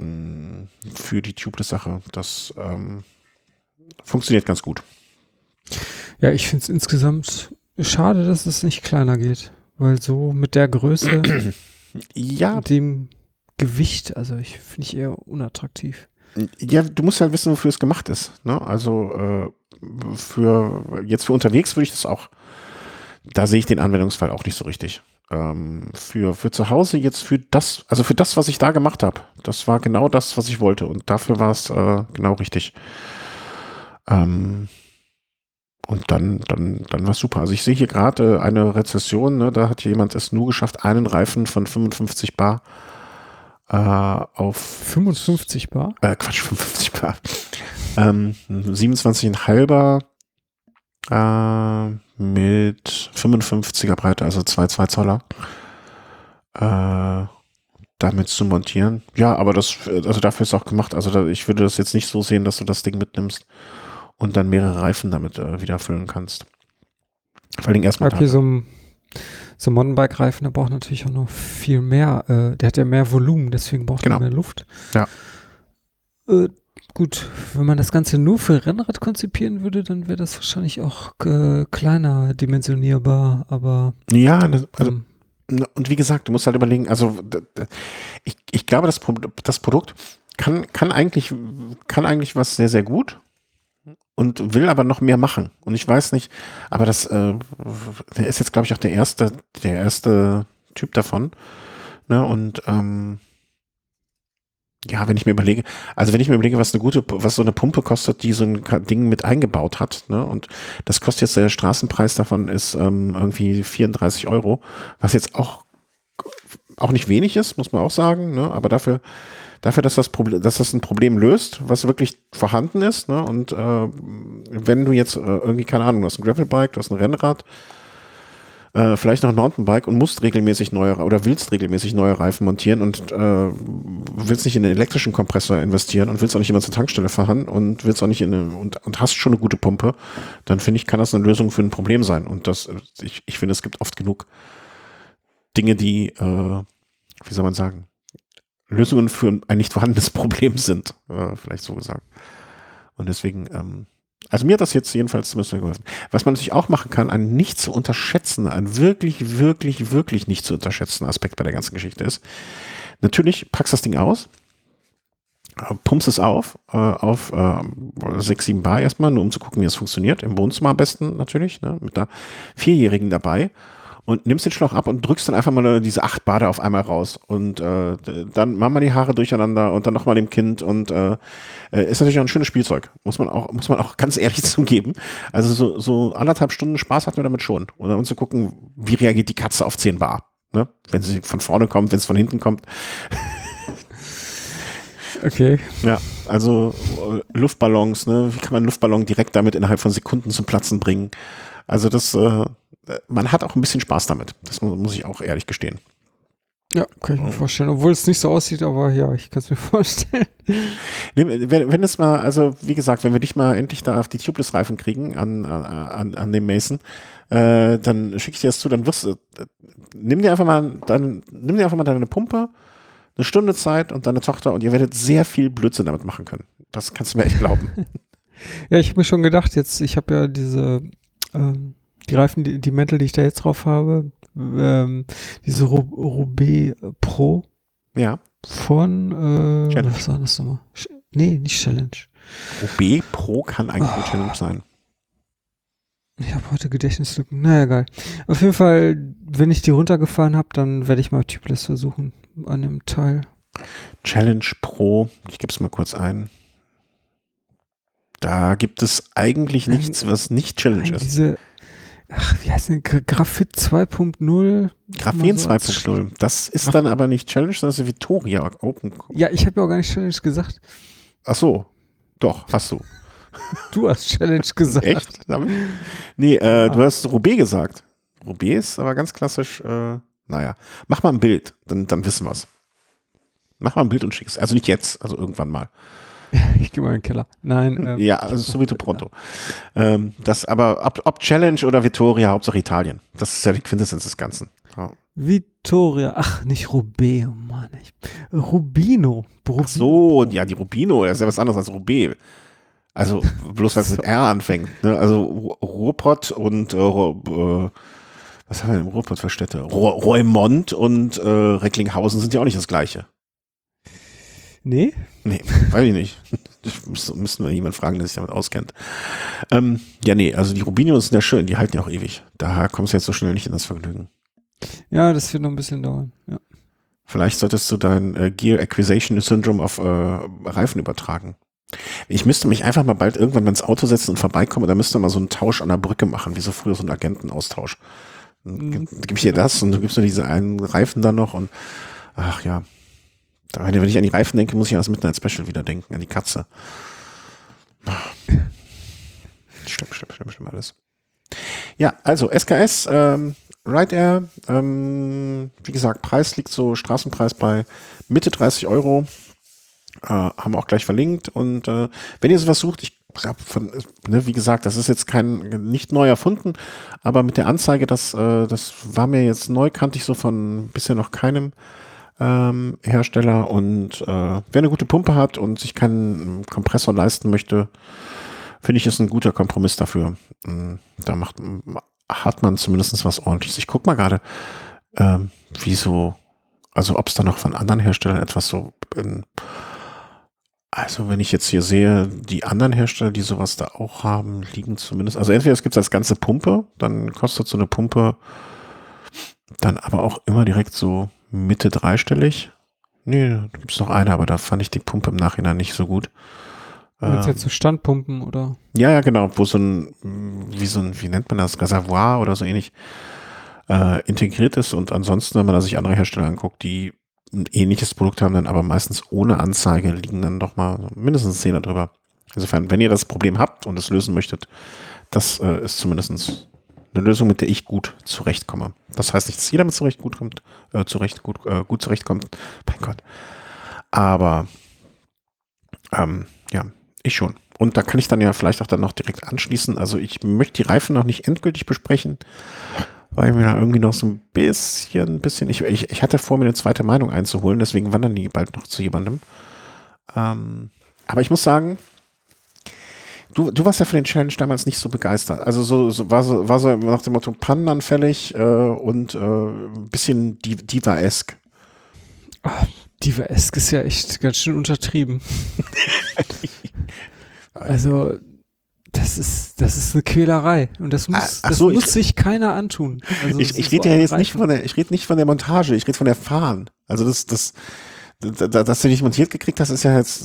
[SPEAKER 1] für die Tubeless-Sache. Das funktioniert ganz gut.
[SPEAKER 2] Ja, ich finde es insgesamt schade, dass es nicht kleiner geht, weil so mit der Größe,
[SPEAKER 1] ja,
[SPEAKER 2] dem Gewicht, also finde ich eher unattraktiv.
[SPEAKER 1] Ja, du musst halt wissen, wofür es gemacht ist. Ne? Also für unterwegs würde ich das auch, da sehe ich den Anwendungsfall auch nicht so richtig. Für zu Hause jetzt für das, was ich da gemacht habe, das war genau das, was ich wollte und dafür war es genau richtig. Und dann war es super. Also ich sehe hier gerade eine Rezession, ne? Da hat jemand es nur geschafft, einen Reifen von 55 Bar auf
[SPEAKER 2] 55 Bar?
[SPEAKER 1] 55 Bar. 27,5er mit 55er Breite, also 2 Zoller. Damit zu montieren. Ja, aber dafür ist auch gemacht. Also ich würde das jetzt nicht so sehen, dass du das Ding mitnimmst und dann mehrere Reifen damit wieder füllen kannst. Vor allem erstmal.
[SPEAKER 2] Okay, so ein Mountainbike-Reifen, der braucht natürlich auch noch viel mehr. Der hat ja mehr Volumen, deswegen braucht er mehr Luft.
[SPEAKER 1] Ja.
[SPEAKER 2] Gut, wenn man das Ganze nur für Rennrad konzipieren würde, dann wäre das wahrscheinlich auch kleiner dimensionierbar, aber
[SPEAKER 1] ja, und wie gesagt, du musst halt überlegen, also ich glaube, das Produkt kann eigentlich was sehr, sehr gut und will aber noch mehr machen. Und ich weiß nicht, aber der ist jetzt, glaube ich, auch der erste Typ davon. Ne? Und ja, wenn ich mir überlege, was so eine Pumpe kostet, die so ein Ding mit eingebaut hat, ne? Und das kostet jetzt, der Straßenpreis davon ist irgendwie 34 €, was jetzt auch nicht wenig ist, muss man auch sagen, ne? Aber dafür, dass das ein Problem löst, was wirklich vorhanden ist, ne? Und wenn du jetzt irgendwie, keine Ahnung, du hast ein Gravelbike, du hast ein Rennrad, vielleicht noch ein Mountainbike und willst regelmäßig neue Reifen montieren und willst nicht in den elektrischen Kompressor investieren und willst auch nicht immer zur Tankstelle fahren und willst auch nicht und hast schon eine gute Pumpe, dann finde ich, kann das eine Lösung für ein Problem sein. Und ich finde, es gibt oft genug Dinge, die, wie soll man sagen, Lösungen für ein nicht vorhandenes Problem sind, vielleicht so gesagt. Und deswegen, also mir hat das jetzt jedenfalls zumindest geholfen. Was man natürlich auch machen kann, ein wirklich, wirklich, wirklich nicht zu unterschätzender Aspekt bei der ganzen Geschichte ist, natürlich packst das Ding aus, pumpst es auf 6, 7 Bar erstmal, nur um zu gucken, wie es funktioniert. Im Wohnzimmer am besten natürlich, ne, mit einer Vierjährigen dabei. Und nimmst den Schlauch ab und drückst dann einfach mal diese 8 Bar da auf einmal raus. Und dann machen wir die Haare durcheinander und dann nochmal dem Kind. Und ist natürlich auch ein schönes Spielzeug. Muss man auch ganz ehrlich zugeben. Also so 1,5 Stunden Spaß hatten wir damit schon. Und dann zu gucken, wie reagiert die Katze auf 10 Bar. Ne? Wenn sie von vorne kommt, wenn es von hinten kommt.
[SPEAKER 2] Okay.
[SPEAKER 1] Ja, also Luftballons, ne? Wie kann man einen Luftballon direkt damit innerhalb von Sekunden zum Platzen bringen? Also man hat auch ein bisschen Spaß damit. Das muss ich auch ehrlich gestehen.
[SPEAKER 2] Ja, kann ich mir vorstellen. Obwohl es nicht so aussieht, aber ja, ich kann es mir vorstellen.
[SPEAKER 1] Wenn es mal, also wie gesagt, wenn wir dich mal endlich da auf die Tubeless-Reifen kriegen an dem Mason, dann schicke ich dir das zu, dann nimm dir einfach mal deine Pumpe, eine Stunde Zeit und deine Tochter und ihr werdet sehr viel Blödsinn damit machen können. Das kannst du mir echt glauben.
[SPEAKER 2] Ja, ich habe mir schon gedacht, ich habe ja die Reifen, die Mäntel, die ich da jetzt drauf habe, diese Roubaix Pro.
[SPEAKER 1] Ja.
[SPEAKER 2] Von,
[SPEAKER 1] Challenge.
[SPEAKER 2] was war das nochmal? Nee, nicht Challenge.
[SPEAKER 1] Roubaix Pro kann eigentlich eine Challenge sein.
[SPEAKER 2] Ich habe heute Gedächtnislücken. Naja, egal. Auf jeden Fall, wenn ich die runtergefahren habe, dann werde ich mal Tubeless versuchen an dem Teil.
[SPEAKER 1] Challenge Pro, ich gebe es mal kurz ein. Da gibt es eigentlich nichts, was nicht Challenge ist.
[SPEAKER 2] Wie heißt denn? Graphit 2.0?
[SPEAKER 1] Graphen 2.0. Das ist dann aber nicht Challenge, sondern Vittoria Open.
[SPEAKER 2] Ja, ich habe ja auch gar nicht Challenge gesagt.
[SPEAKER 1] Ach so. Doch, hast du.
[SPEAKER 2] Du hast Challenge gesagt.
[SPEAKER 1] Echt? Nee, du hast Roubaix gesagt. Roubaix ist aber ganz klassisch, naja. Mach mal ein Bild, dann wissen wir es. Mach mal ein Bild und schick es. Also nicht jetzt, also irgendwann mal.
[SPEAKER 2] Ich gehe mal in den Keller. Nein.
[SPEAKER 1] Ja, also subito pronto. Das aber, ob Challenge oder Vittoria, Hauptsache Italien. Das ist ja die Quintessenz des Ganzen. Ja.
[SPEAKER 2] Vittoria, ach, nicht Roubaix, oh Mann. Rubino.
[SPEAKER 1] Ach so, ja, die Rubino, das ist ja was anderes als Roubaix. Also, bloß weil es mit R anfängt. Ne? Also, Ruhrpott und, was haben wir im Ruhrpott für Städte? Roermond und Recklinghausen sind ja auch nicht das Gleiche.
[SPEAKER 2] Nee?
[SPEAKER 1] Nee, weiß ich nicht. Müssten wir jemanden fragen, der sich damit auskennt. Ja, nee, also die Rubinos sind ja schön, die halten ja auch ewig. Da kommst du jetzt so schnell nicht in das Vergnügen.
[SPEAKER 2] Ja, das wird noch ein bisschen dauern, ja.
[SPEAKER 1] Vielleicht solltest du dein Gear Acquisition Syndrome auf Reifen übertragen. Ich müsste mich einfach mal bald irgendwann ins Auto setzen und vorbeikomme, da müsste man mal so einen Tausch an der Brücke machen, wie so früher so ein Agentenaustausch. Dann gebe ich dir das und du gibst mir diese einen Reifen dann noch und ach ja. Wenn ich an die Reifen denke, muss ich an das Midnight Special wieder denken, an die Katze. Stimmt alles. Ja, also SKS, Ride Air, wie gesagt, Preis liegt so, Straßenpreis bei Mitte 30 Euro. Haben wir auch gleich verlinkt. Und wenn ihr sowas sucht, ich habe wie gesagt, das ist jetzt nicht neu erfunden, aber mit der Anzeige, das war mir jetzt neu, kannte ich so von bisher noch keinem Hersteller. Und wer eine gute Pumpe hat und sich keinen Kompressor leisten möchte, finde ich, ist ein guter Kompromiss dafür. Da hat man zumindest was Ordentliches. Ich guck mal gerade, also ob es da noch von anderen Herstellern etwas so also wenn ich jetzt hier sehe, die anderen Hersteller, die sowas da auch haben, liegen zumindest, also entweder es gibt als ganze Pumpe, dann kostet so eine Pumpe dann aber auch immer direkt so Mitte dreistellig. Nee, da gibt es noch eine, aber da fand ich die Pumpe im Nachhinein nicht so gut.
[SPEAKER 2] Jetzt so Standpumpen oder?
[SPEAKER 1] Ja, genau, wo wie nennt man das, Reservoir oder so ähnlich integriert ist und ansonsten, wenn man sich andere Hersteller anguckt, die ein ähnliches Produkt haben, dann aber meistens ohne Anzeige, liegen dann doch mal mindestens 10 drüber. Insofern, wenn ihr das Problem habt und es lösen möchtet, das ist zumindest eine Lösung, mit der ich gut zurechtkomme. Das heißt nicht, dass jeder mit gut zurechtkommt. Mein Gott. Aber ja, ich schon. Und da kann ich dann ja vielleicht auch dann noch direkt anschließen. Also ich möchte die Reifen noch nicht endgültig besprechen, weil mir da irgendwie noch so ein bisschen, ich hatte vor, mir eine zweite Meinung einzuholen, deswegen wandern die bald noch zu jemandem. Aber ich muss sagen, du warst ja für den Challenge damals nicht so begeistert. Also war so nach dem Motto pannenanfällig und ein bisschen Diva-esk.
[SPEAKER 2] Diva-esque ist ja echt ganz schön untertrieben. Also, das ist eine Quälerei. Und das muss sich keiner antun. Also,
[SPEAKER 1] ich rede ja jetzt nicht von der Montage, ich rede von der Fahren. Also dass du nicht montiert gekriegt hast, ist ja jetzt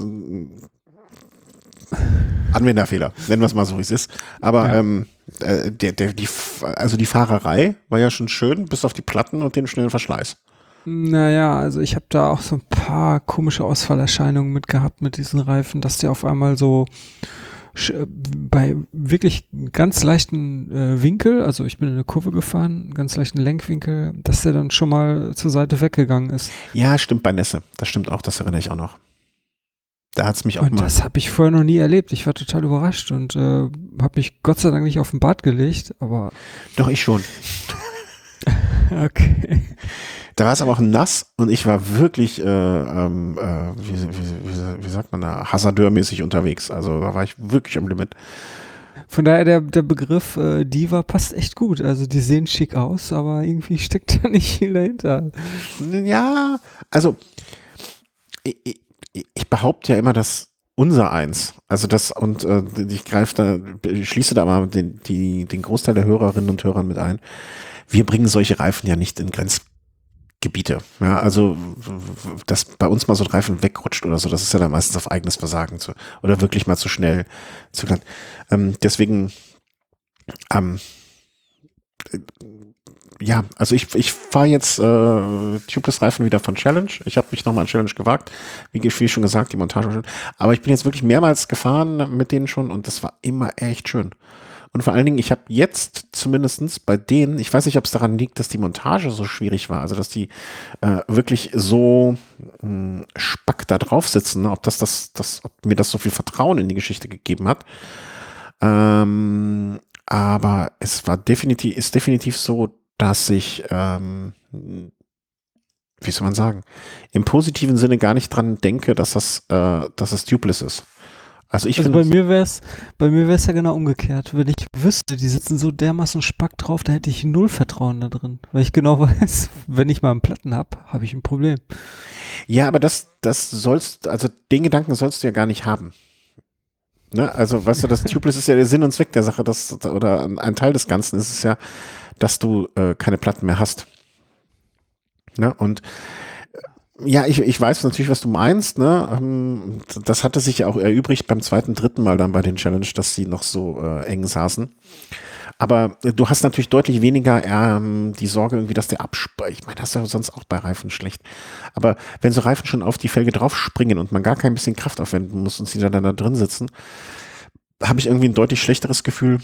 [SPEAKER 1] Anwenderfehler, nennen wir es mal so, wie es ist. Aber die Fahrerei war ja schon schön, bis auf die Platten und den schnellen Verschleiß.
[SPEAKER 2] Naja, also ich habe da auch so ein paar komische Ausfallerscheinungen mit gehabt mit diesen Reifen, dass die auf einmal so bei wirklich ganz leichten Winkel, also ich bin in eine Kurve gefahren, ganz leichten Lenkwinkel, dass der dann schon mal zur Seite weggegangen ist.
[SPEAKER 1] Ja, stimmt, bei Nässe. Das stimmt auch, das erinnere ich auch noch. Da hat's mich auch
[SPEAKER 2] und das habe ich vorher noch nie erlebt. Ich war total überrascht und habe mich Gott sei Dank nicht auf den Bart gelegt, aber...
[SPEAKER 1] Doch, ich schon.
[SPEAKER 2] Okay.
[SPEAKER 1] Da war es aber auch nass und ich war wirklich, wie sagt man da, hasardeurmäßig unterwegs. Also da war ich wirklich am Limit.
[SPEAKER 2] Von daher, der Begriff Diva passt echt gut. Also die sehen schick aus, aber irgendwie steckt da nicht viel dahinter.
[SPEAKER 1] Ja, also ich behaupte ja immer, dass unser Eins, also das, und ich schließe da mal den Großteil der Hörerinnen und Hörer mit ein. Wir bringen solche Reifen ja nicht in Grenzgebiete. Ja, also, dass bei uns mal so ein Reifen wegrutscht oder so, das ist ja dann meistens auf eigenes Versagen oder wirklich mal zu schnell zu klein. Deswegen, ja, also ich fahre jetzt Tubeless-Reifen wieder von Challenge. Ich habe mich nochmal an Challenge gewagt. Wie schon gesagt, die Montage war schön. Aber ich bin jetzt wirklich mehrmals gefahren mit denen schon und das war immer echt schön. Und vor allen Dingen, ich habe jetzt zumindestens bei denen, ich weiß nicht, ob es daran liegt, dass die Montage so schwierig war, also dass die wirklich so spack da drauf sitzen, ne? Ob ob mir das so viel Vertrauen in die Geschichte gegeben hat. Aber es ist definitiv so, dass ich, wie soll man sagen, im positiven Sinne gar nicht dran denke, dass es tubeless ist. Also
[SPEAKER 2] bei mir wär's ja genau umgekehrt. Wenn ich wüsste, die sitzen so dermaßen spack drauf, da hätte ich null Vertrauen da drin. Weil ich genau weiß, wenn ich mal einen Platten habe ich ein Problem.
[SPEAKER 1] Ja, aber also den Gedanken sollst du ja gar nicht haben. Ne? Also, weißt du, das Tubeless ist ja der Sinn und Zweck der Sache, oder ein Teil des Ganzen ist es ja, dass du keine Platten mehr hast. Ne? Und ja, ich weiß natürlich, was du meinst, ne? Das hatte sich ja auch erübrigt beim dritten Mal dann bei den Challenge, dass sie noch so eng saßen. Aber du hast natürlich deutlich weniger die Sorge irgendwie, dass der abspringt. Ich meine, das ist ja sonst auch bei Reifen schlecht. Aber wenn so Reifen schon auf die Felge drauf springen und man gar kein bisschen Kraft aufwenden muss und sie dann da drin sitzen, habe ich irgendwie ein deutlich schlechteres Gefühl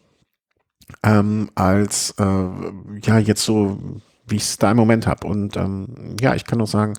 [SPEAKER 1] als ja jetzt so, wie ich es da im Moment habe. Und ja, ich kann nur sagen,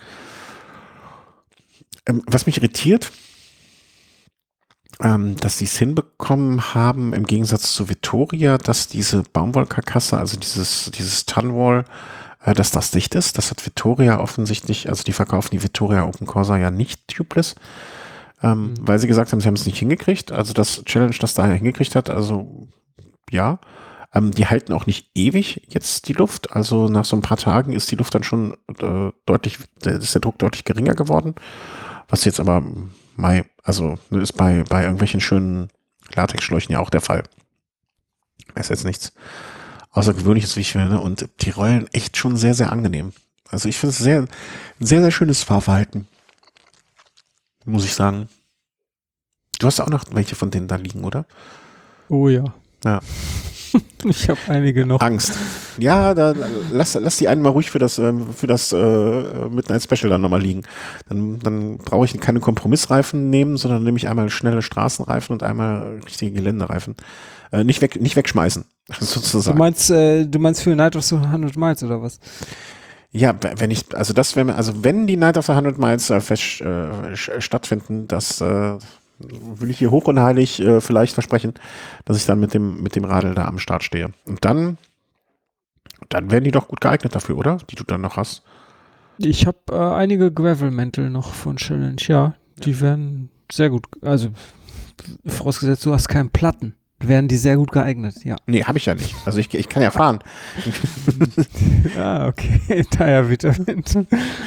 [SPEAKER 1] was mich irritiert, dass sie es hinbekommen haben, im Gegensatz zu Vittoria, dass diese Baumwollkarkasse, also dieses Tannwall, dass das dicht ist. Das hat Vittoria offensichtlich, also die verkaufen die Vittoria Open Corsa ja nicht tubeless, weil sie gesagt haben, sie haben es nicht hingekriegt. Also das Challenge, das da hingekriegt hat, also ja. Die halten auch nicht ewig jetzt die Luft. Also nach so ein paar Tagen ist die Luft dann schon ist der Druck deutlich geringer geworden. Was jetzt aber ist bei irgendwelchen schönen Latexschläuchen ja auch der Fall. Das ist jetzt nichts Außergewöhnliches, wie ich finde. Und die rollen echt schon sehr, sehr angenehm. Also ich finde es sehr, sehr, sehr schönes Fahrverhalten. Muss ich sagen. Du hast auch noch welche von denen da liegen, oder?
[SPEAKER 2] Oh ja.
[SPEAKER 1] Ja.
[SPEAKER 2] Ich habe einige noch.
[SPEAKER 1] Angst. Ja, lass die einen mal ruhig für das Midnight Special dann nochmal liegen. Dann brauche ich keine Kompromissreifen nehmen, sondern nehme ich einmal schnelle Straßenreifen und einmal richtige Geländereifen. Nicht wegschmeißen, sozusagen.
[SPEAKER 2] Du meinst für Night of the 100 Miles oder was?
[SPEAKER 1] Ja, wenn die Night of the 100 Miles stattfinden, das will ich hier hoch und heilig vielleicht versprechen, dass ich dann mit dem Radl da am Start stehe. Und dann werden die doch gut geeignet dafür, oder? Die du dann noch hast.
[SPEAKER 2] Ich habe einige Gravel-Mäntel noch von Challenge, ja. Die werden sehr gut, also vorausgesetzt, du hast keinen Platten, werden die sehr gut geeignet, ja.
[SPEAKER 1] Nee, habe ich ja nicht. Also ich kann ja fahren.
[SPEAKER 2] Ah, okay. Tire Vitamin.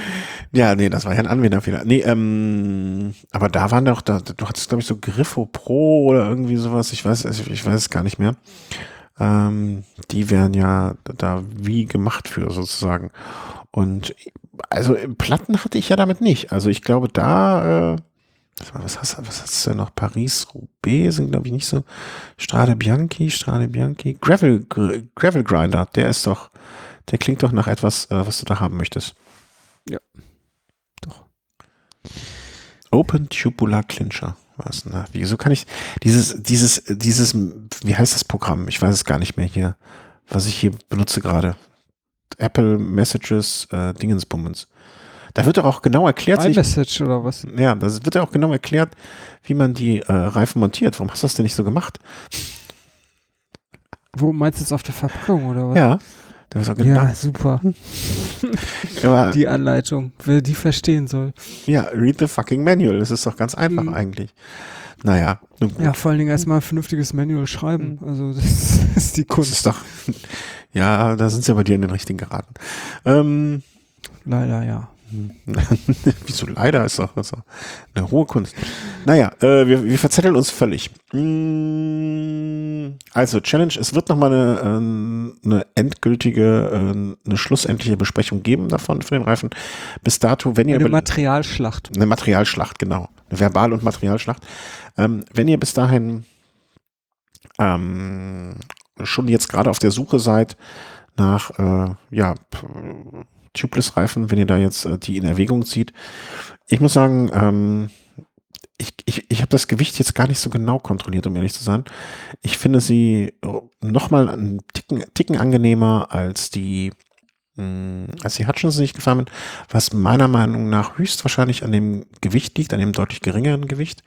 [SPEAKER 1] Ja, nee, das war ja ein Anwenderfehler. Nee, aber da waren doch, du hattest, glaube ich, so Griffo Pro oder irgendwie sowas, ich weiß es gar nicht mehr. Die wären ja da wie gemacht für sozusagen. Und also Platten hatte ich ja damit nicht. Also ich glaube da, was hast du denn noch? Paris-Roubaix sind, glaube ich, nicht so. Strade Bianchi, Gravel Grinder, der klingt doch nach etwas, was du da haben möchtest.
[SPEAKER 2] Ja, doch.
[SPEAKER 1] Open Tubular Clincher. Was? Na, wieso kann ich dieses, wie heißt das Programm? Ich weiß es gar nicht mehr hier, was ich hier benutze gerade. Apple Messages, Dingensbummens. Da wird doch auch genau erklärt,
[SPEAKER 2] iMessage oder was?
[SPEAKER 1] Ja, das wird ja auch genau erklärt, wie man die Reifen montiert. Warum hast du das denn nicht so gemacht?
[SPEAKER 2] Wo meinst du jetzt auf der Verpackung oder was?
[SPEAKER 1] Ja, das ist auch genau.
[SPEAKER 2] Ja, super.
[SPEAKER 1] Aber,
[SPEAKER 2] Die Anleitung, wer die verstehen soll.
[SPEAKER 1] ja, read the fucking manual. Das ist doch ganz einfach eigentlich. Naja, nun gut.
[SPEAKER 2] Ja, vor allen Dingen erstmal ein vernünftiges Manual schreiben. Also das ist die
[SPEAKER 1] Das
[SPEAKER 2] Kunst.
[SPEAKER 1] ist doch, ja, da sind sie bei dir in den richtigen geraten.
[SPEAKER 2] Leider, ja.
[SPEAKER 1] Wieso leider ist doch eine hohe Kunst. Naja, wir verzetteln uns völlig. Also Challenge, es wird nochmal eine endgültige, eine schlussendliche Besprechung geben davon für den Reifen. Bis dato, wenn ihr...
[SPEAKER 2] Eine Materialschlacht.
[SPEAKER 1] Eine Materialschlacht, genau. Eine Verbal- und Materialschlacht. Wenn ihr bis dahin schon jetzt gerade auf der Suche seid nach, Tubeless-Reifen, wenn ihr da jetzt die in Erwägung zieht. Ich muss sagen, ich habe das Gewicht jetzt gar nicht so genau kontrolliert, um ehrlich zu sein. Ich finde sie nochmal einen Ticken angenehmer als die Hutchinson, die ich gefahren bin, was meiner Meinung nach höchstwahrscheinlich an dem Gewicht liegt, an dem deutlich geringeren Gewicht.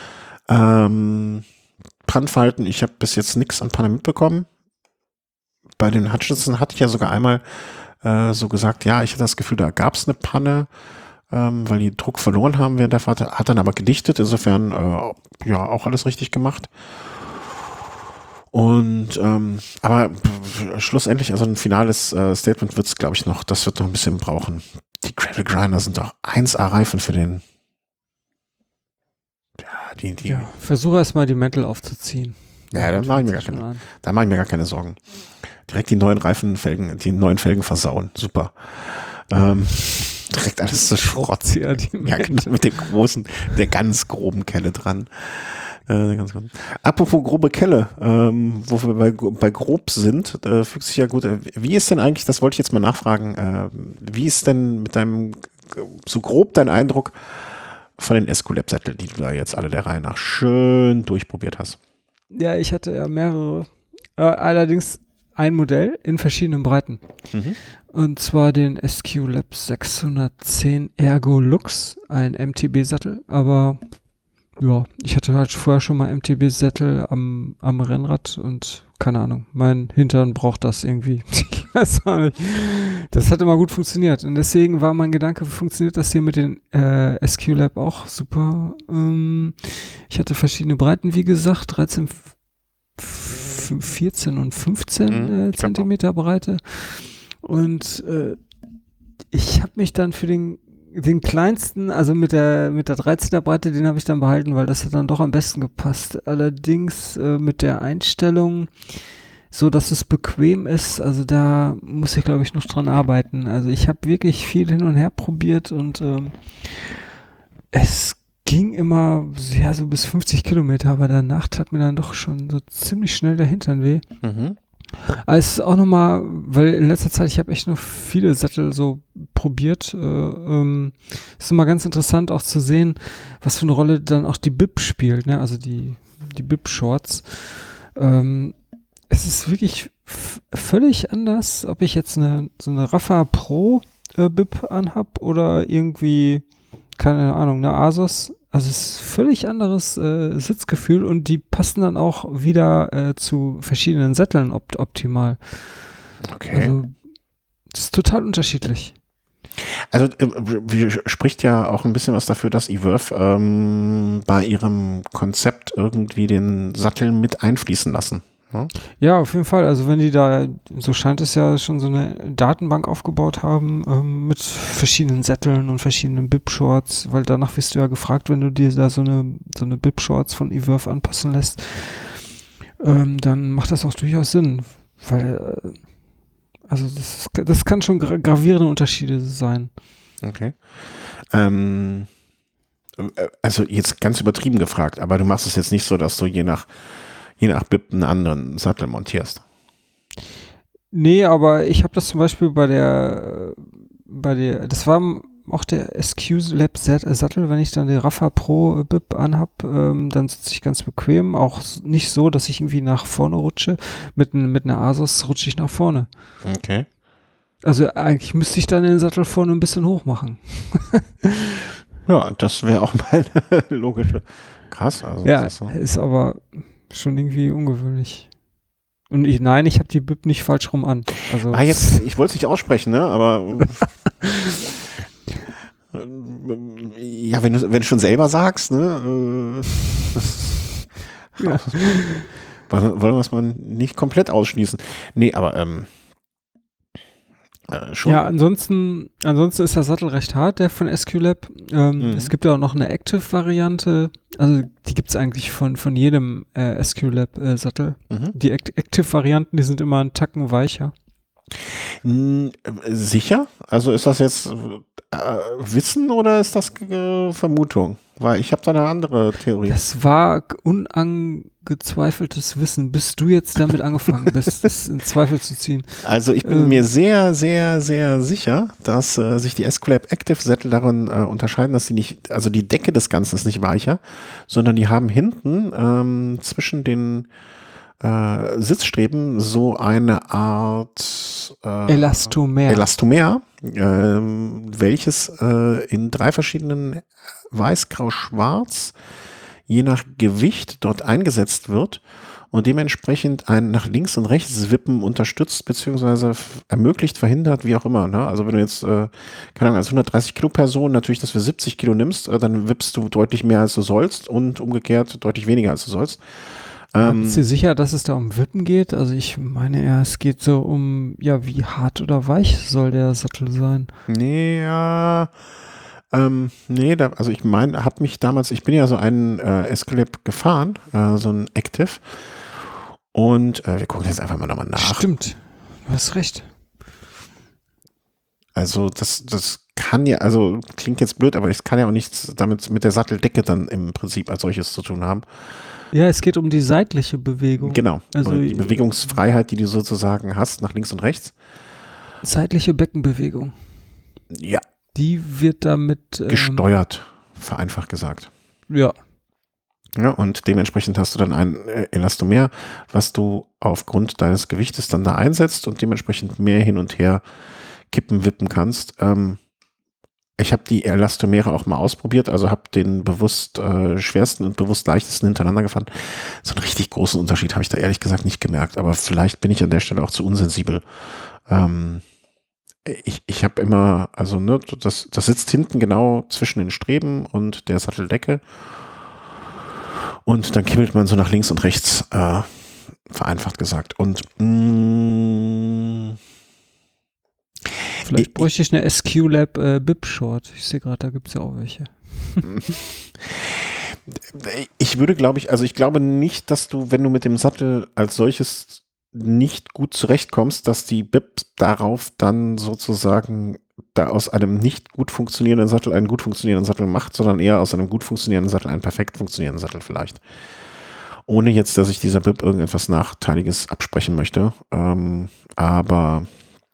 [SPEAKER 1] Brandfalten, ich habe bis jetzt nichts an Panne mitbekommen. Bei den Hutchinson hatte ich ja sogar einmal so gesagt, ja, ich hatte das Gefühl, da gab es eine Panne, weil die Druck verloren haben während der Fahrt, hat dann aber gedichtet, insofern auch alles richtig gemacht. Und aber schlussendlich, also ein finales Statement wird es, glaube ich, das wird noch ein bisschen brauchen. Die Gravel Grinder sind doch 1A-Reifen für den. Ja,
[SPEAKER 2] versuche erstmal die Mäntel aufzuziehen.
[SPEAKER 1] Ja, da mache ich mir gar keine Sorgen. Direkt die neuen Felgen versauen. Super. Direkt alles zu Schrott.
[SPEAKER 2] Ja,
[SPEAKER 1] genau, mit der ganz groben Kelle dran. Apropos grobe Kelle, wo wir bei grob sind, fügt sich ja gut. Wie ist denn eigentlich, das wollte ich jetzt mal nachfragen, wie ist denn mit so grob dein Eindruck von den Esculap-Sätteln, die du da jetzt alle der Reihe nach schön durchprobiert hast?
[SPEAKER 2] Ja, ich hatte ja mehrere, allerdings ein Modell in verschiedenen Breiten. Und zwar den Esculap 610 Ergo Lux, ein MTB-Sattel, aber ja, ich hatte halt vorher schon mal MTB-Sättel am Rennrad und keine Ahnung, mein Hintern braucht das irgendwie. Ich weiß auch nicht. Das hat immer gut funktioniert und deswegen war mein Gedanke, funktioniert das hier mit den Esculap auch super. Ich hatte verschiedene Breiten, wie gesagt, 13, 14 und 15 Zentimeter Breite und ich habe mich dann für den kleinsten, also mit der 13er Breite, den habe ich dann behalten, weil das hat dann doch am besten gepasst. Allerdings mit der Einstellung, so dass es bequem ist, also da muss ich, glaube ich, noch dran arbeiten. Also ich habe wirklich viel hin und her probiert und es ging immer so bis 50 Kilometer, aber danach tat mir dann doch schon so ziemlich schnell der Hintern weh. Also auch nochmal, weil in letzter Zeit, ich habe echt noch viele Sättel so probiert. Ist immer ganz interessant auch zu sehen, was für eine Rolle dann auch die Bib spielt, ne? Also die Bib-Shorts. Es ist wirklich völlig anders, ob ich jetzt so eine Rapha Pro Bib anhab oder irgendwie, keine Ahnung, eine Asos. Also es ist völlig anderes Sitzgefühl und die passen dann auch wieder zu verschiedenen Sätteln optimal.
[SPEAKER 1] Okay.
[SPEAKER 2] Also das ist total unterschiedlich.
[SPEAKER 1] Also spricht ja auch ein bisschen was dafür, dass Ewerf bei ihrem Konzept irgendwie den Sattel mit einfließen lassen. Ne?
[SPEAKER 2] Ja, auf jeden Fall. Also wenn die da, so scheint es ja schon so eine Datenbank aufgebaut haben, mit verschiedenen Sätteln und verschiedenen Bib-Shorts, weil danach wirst du ja gefragt, wenn du dir da so eine Bib-Shorts von eWurf anpassen lässt, dann macht das auch durchaus Sinn. Weil, also das kann schon gravierende Unterschiede sein.
[SPEAKER 1] Okay. Also jetzt ganz übertrieben gefragt, aber du machst es jetzt nicht so, dass du je nach BIP einen anderen Sattel montierst.
[SPEAKER 2] Nee, aber ich habe das zum Beispiel das war auch der SQ-Lab Sattel, wenn ich dann den Rafa Pro Bib anhab, dann sitze ich ganz bequem, auch nicht so, dass ich irgendwie nach vorne rutsche. Mit einer Asos rutsche ich nach vorne.
[SPEAKER 1] Okay.
[SPEAKER 2] Also eigentlich müsste ich dann den Sattel vorne ein bisschen hoch machen.
[SPEAKER 1] Ja, das wäre auch mal eine logische. Krass, also
[SPEAKER 2] Ja,
[SPEAKER 1] das ist so.
[SPEAKER 2] ist aber schon irgendwie ungewöhnlich. Und nein, ich habe die Bib nicht falsch rum an. Also
[SPEAKER 1] Jetzt, ich wollte es nicht aussprechen, ne, aber ja, wenn du schon selber sagst, ne,
[SPEAKER 2] ja.
[SPEAKER 1] wollen wir es mal nicht komplett ausschließen. Nee, aber schon.
[SPEAKER 2] Ja, ansonsten ist der Sattel recht hart, der von SQLab. Es gibt ja auch noch eine Active-Variante. Also die gibt es eigentlich von jedem SQLab-Sattel. Die Active-Varianten, die sind immer einen Tacken weicher.
[SPEAKER 1] Sicher? Also ist das jetzt Wissen oder ist das Vermutung? Weil ich habe da eine andere Theorie.
[SPEAKER 2] Das war unangezweifeltes Wissen, bis du jetzt damit angefangen bist, das in Zweifel zu ziehen.
[SPEAKER 1] Also ich bin mir sehr, sehr, sehr sicher, dass sich die SQLab Active Sättel darin unterscheiden, dass sie nicht, also die Decke des Ganzen ist nicht weicher, sondern die haben hinten zwischen den Sitzstreben so eine Art Elastomer, welches in 3 verschiedenen Weiß, Grau, Schwarz je nach Gewicht dort eingesetzt wird und dementsprechend ein nach links und rechts Wippen unterstützt beziehungsweise ermöglicht, verhindert, wie auch immer. Ne? Also wenn du jetzt, keine Ahnung, als 130 Kilo Person natürlich, dass du 70 Kilo nimmst, dann wippst du deutlich mehr als du sollst und umgekehrt deutlich weniger als du sollst.
[SPEAKER 2] Bist du sicher, dass es da um Wippen geht? Also ich meine ja, es geht so um, ja, wie hart oder weich soll der Sattel sein?
[SPEAKER 1] Nee, ja. Also ich meine, ich bin ja so einen Escalade gefahren, so ein Active. Und wir gucken jetzt einfach mal nochmal nach.
[SPEAKER 2] Stimmt, du hast recht.
[SPEAKER 1] Also das kann ja, also klingt jetzt blöd, aber es kann ja auch nichts damit mit der Satteldecke dann im Prinzip als solches zu tun haben.
[SPEAKER 2] Ja, es geht um die seitliche Bewegung.
[SPEAKER 1] Genau,
[SPEAKER 2] also
[SPEAKER 1] die Bewegungsfreiheit, die du sozusagen hast, nach links und rechts.
[SPEAKER 2] Seitliche Beckenbewegung.
[SPEAKER 1] Ja.
[SPEAKER 2] Die wird damit
[SPEAKER 1] gesteuert, vereinfacht gesagt.
[SPEAKER 2] Ja.
[SPEAKER 1] Ja, und dementsprechend hast du dann ein Elastomer, was du aufgrund deines Gewichtes dann da einsetzt und dementsprechend mehr hin und her kippen, wippen kannst. Ich habe die Elastomere auch mal ausprobiert, also habe den bewusst schwersten und bewusst leichtesten hintereinander gefahren. So einen richtig großen Unterschied habe ich da ehrlich gesagt nicht gemerkt, aber vielleicht bin ich an der Stelle auch zu unsensibel. Ich habe immer, also ne, das sitzt hinten genau zwischen den Streben und der Satteldecke und dann kippelt man so nach links und rechts, vereinfacht gesagt. Und
[SPEAKER 2] vielleicht bräuchte ich eine SQLab Bib Short. Ich sehe gerade, da gibt es ja auch welche.
[SPEAKER 1] Ich glaube nicht, dass du, wenn du mit dem Sattel als solches nicht gut zurechtkommst, dass die Bib darauf dann sozusagen da aus einem nicht gut funktionierenden Sattel einen gut funktionierenden Sattel macht, sondern eher aus einem gut funktionierenden Sattel einen perfekt funktionierenden Sattel vielleicht. Ohne jetzt, dass ich dieser Bib irgendetwas Nachteiliges absprechen möchte. Aber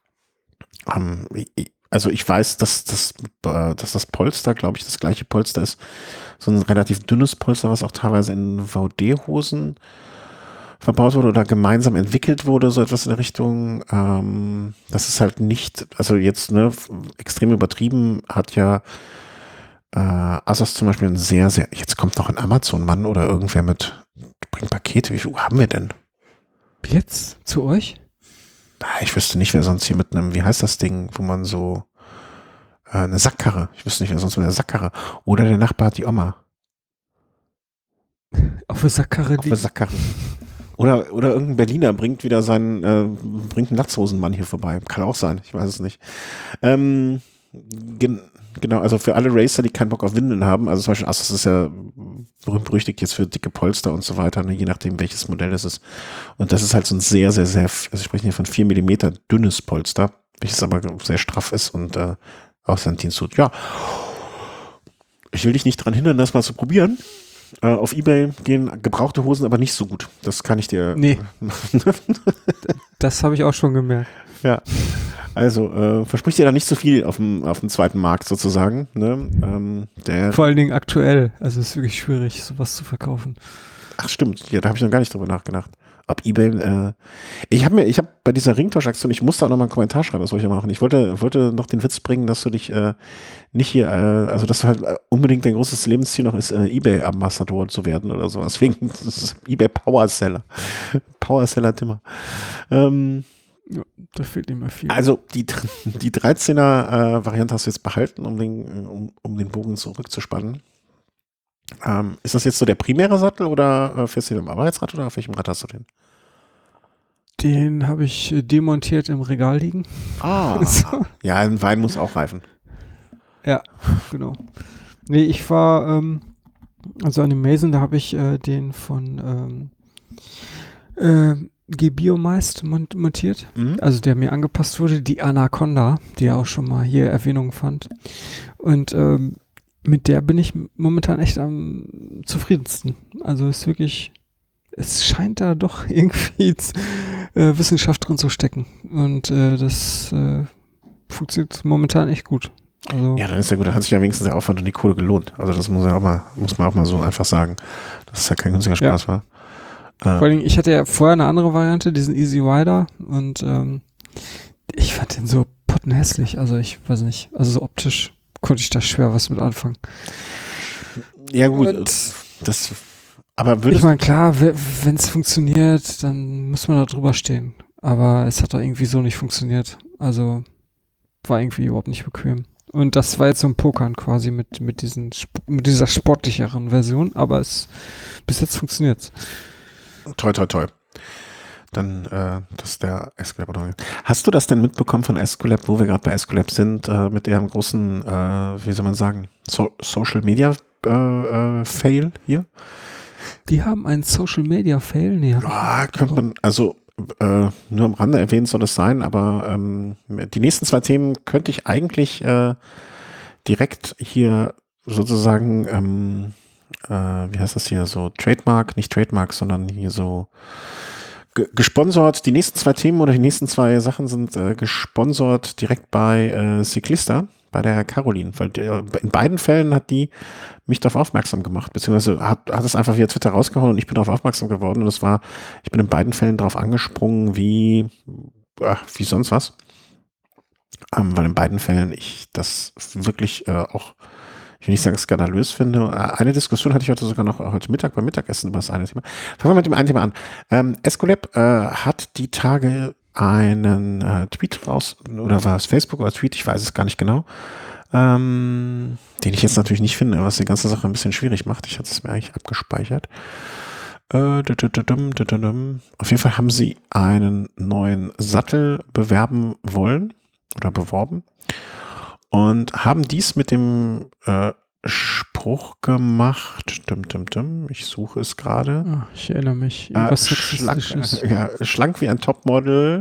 [SPEAKER 1] also ich weiß, dass das Polster, glaube ich, das gleiche Polster ist. So ein relativ dünnes Polster, was auch teilweise in VD-Hosen verbaut wurde oder gemeinsam entwickelt wurde, so etwas in der Richtung. Das ist halt nicht, also jetzt ne, extrem übertrieben, hat ja Asos zum Beispiel ein sehr, sehr, jetzt kommt noch ein Amazon-Mann oder irgendwer mit, bringt Pakete, wie viel haben wir denn?
[SPEAKER 2] Jetzt? Zu euch?
[SPEAKER 1] Ich wüsste nicht, wer sonst hier mit einem, wie heißt das Ding, wo man so, eine Sackkarre, ich wüsste nicht, wer sonst mit einer Sackkarre, oder der Nachbar hat die Oma.
[SPEAKER 2] Auf der Sackkarre?
[SPEAKER 1] Auf der Sackkarre. Oder irgendein Berliner bringt wieder bringt einen Latzhosenmann hier vorbei. Kann auch sein, ich weiß es nicht. Ähm, genau, also für alle Racer, die keinen Bock auf Windeln haben, also zum Beispiel Asus ist ja berühmt-berüchtigt jetzt für dicke Polster und so weiter, ne, je nachdem welches Modell es ist. Und das ist halt so ein sehr, sehr, sehr, also wir sprechen hier von 4 Millimeter dünnes Polster, welches aber sehr straff ist und auch sein Dienst tut. Ja, ich will dich nicht dran hindern, das mal zu probieren. Auf eBay gehen gebrauchte Hosen aber nicht so gut. Das kann ich dir.
[SPEAKER 2] Nee. Das habe ich auch schon gemerkt.
[SPEAKER 1] Ja. Also, verspricht dir da nicht so viel auf dem zweiten Markt sozusagen. Ne?
[SPEAKER 2] Vor allen Dingen aktuell. Also es ist wirklich schwierig, sowas zu verkaufen.
[SPEAKER 1] Ach stimmt, ja, da habe ich noch gar nicht drüber nachgedacht. Ob eBay, ich habe bei dieser Ringtauschaktion, ich musste auch noch mal einen Kommentar schreiben, das wollte ich ja machen. Ich wollte noch den Witz bringen, dass du dich nicht hier, also dass du halt unbedingt dein großes Lebensziel noch ist, eBay-Ambassador zu werden oder so. Deswegen das ist eBay Powerseller. Powerseller Timmer.
[SPEAKER 2] Ja, da fehlt nicht mehr viel.
[SPEAKER 1] Also die 13er Variante hast du jetzt behalten, um den Bogen zurückzuspannen. Ist das jetzt so der primäre Sattel oder fährst du mit dem Arbeitsrad oder auf welchem Rad hast du den?
[SPEAKER 2] Den habe ich demontiert im Regal liegen.
[SPEAKER 1] Ah,
[SPEAKER 2] So.
[SPEAKER 1] ja, ein Wein muss auch reifen.
[SPEAKER 2] Ja, genau. Nee, ich war, also an dem Mason, da habe ich den von Gebiomeist montiert.
[SPEAKER 1] Mhm.
[SPEAKER 2] Also der mir angepasst wurde, die Anaconda, die ja auch schon mal hier Erwähnung fand. Und mit der bin ich momentan echt am zufriedensten. Also ist wirklich, es scheint da doch irgendwie Wissenschaft drin zu stecken. Und das funktioniert momentan echt gut. Also,
[SPEAKER 1] Ja, dann ist ja gut, da hat sich ja wenigstens der Aufwand und die Kohle gelohnt. Also das muss man auch mal so einfach sagen, dass es ja kein günstiger Spaß war.
[SPEAKER 2] vor allen Dingen, ich hatte ja vorher eine andere Variante, diesen Easy Rider, und ich fand den so pottenhässlich. Also ich weiß nicht, also so optisch konnte ich da schwer was mit anfangen.
[SPEAKER 1] Ja gut,
[SPEAKER 2] Und
[SPEAKER 1] aber
[SPEAKER 2] ich meine, klar, wenn es funktioniert, dann muss man da drüber stehen. Aber es hat doch irgendwie so nicht funktioniert. Also war irgendwie überhaupt nicht bequem. Und das war jetzt so ein Pokern quasi mit dieser sportlicheren Version, aber bis jetzt funktioniert's.
[SPEAKER 1] toi, toi, toi. Dann, das ist der Escolab. Hast du das denn mitbekommen von Escolab, wo wir gerade bei Escolab sind, mit deren großen, wie soll man sagen, Social Media Fail hier?
[SPEAKER 2] Die haben einen Social Media Fail? Nee,
[SPEAKER 1] Könnte man, also nur am Rande erwähnt soll es sein, aber die nächsten 2 Themen könnte ich eigentlich direkt hier sozusagen, wie heißt das hier, so nicht Trademark, sondern hier so gesponsert. Die nächsten 2 Themen oder die nächsten 2 Sachen sind gesponsert direkt bei Cyclista, bei der Caroline, weil in beiden Fällen hat die mich darauf aufmerksam gemacht, beziehungsweise hat es einfach via Twitter rausgehauen und ich bin darauf aufmerksam geworden und ich bin in beiden Fällen darauf angesprungen wie sonst was. Weil in beiden Fällen ich das wirklich auch, ich will nicht sagen, skandalös finde. Eine Diskussion hatte ich heute Mittag beim Mittagessen über das eine Thema. Fangen wir mit dem einen Thema an. Escolab hat die Tage einen Tweet raus, oder war es Facebook oder Tweet, ich weiß es gar nicht genau, den ich jetzt natürlich nicht finde, was die ganze Sache ein bisschen schwierig macht. Ich hatte es mir eigentlich abgespeichert. Auf jeden Fall haben sie einen neuen Sattel bewerben wollen oder beworben und haben dies mit dem Spruch gemacht. Ich suche es gerade.
[SPEAKER 2] ich erinnere mich.
[SPEAKER 1] Schlank wie ein Topmodel,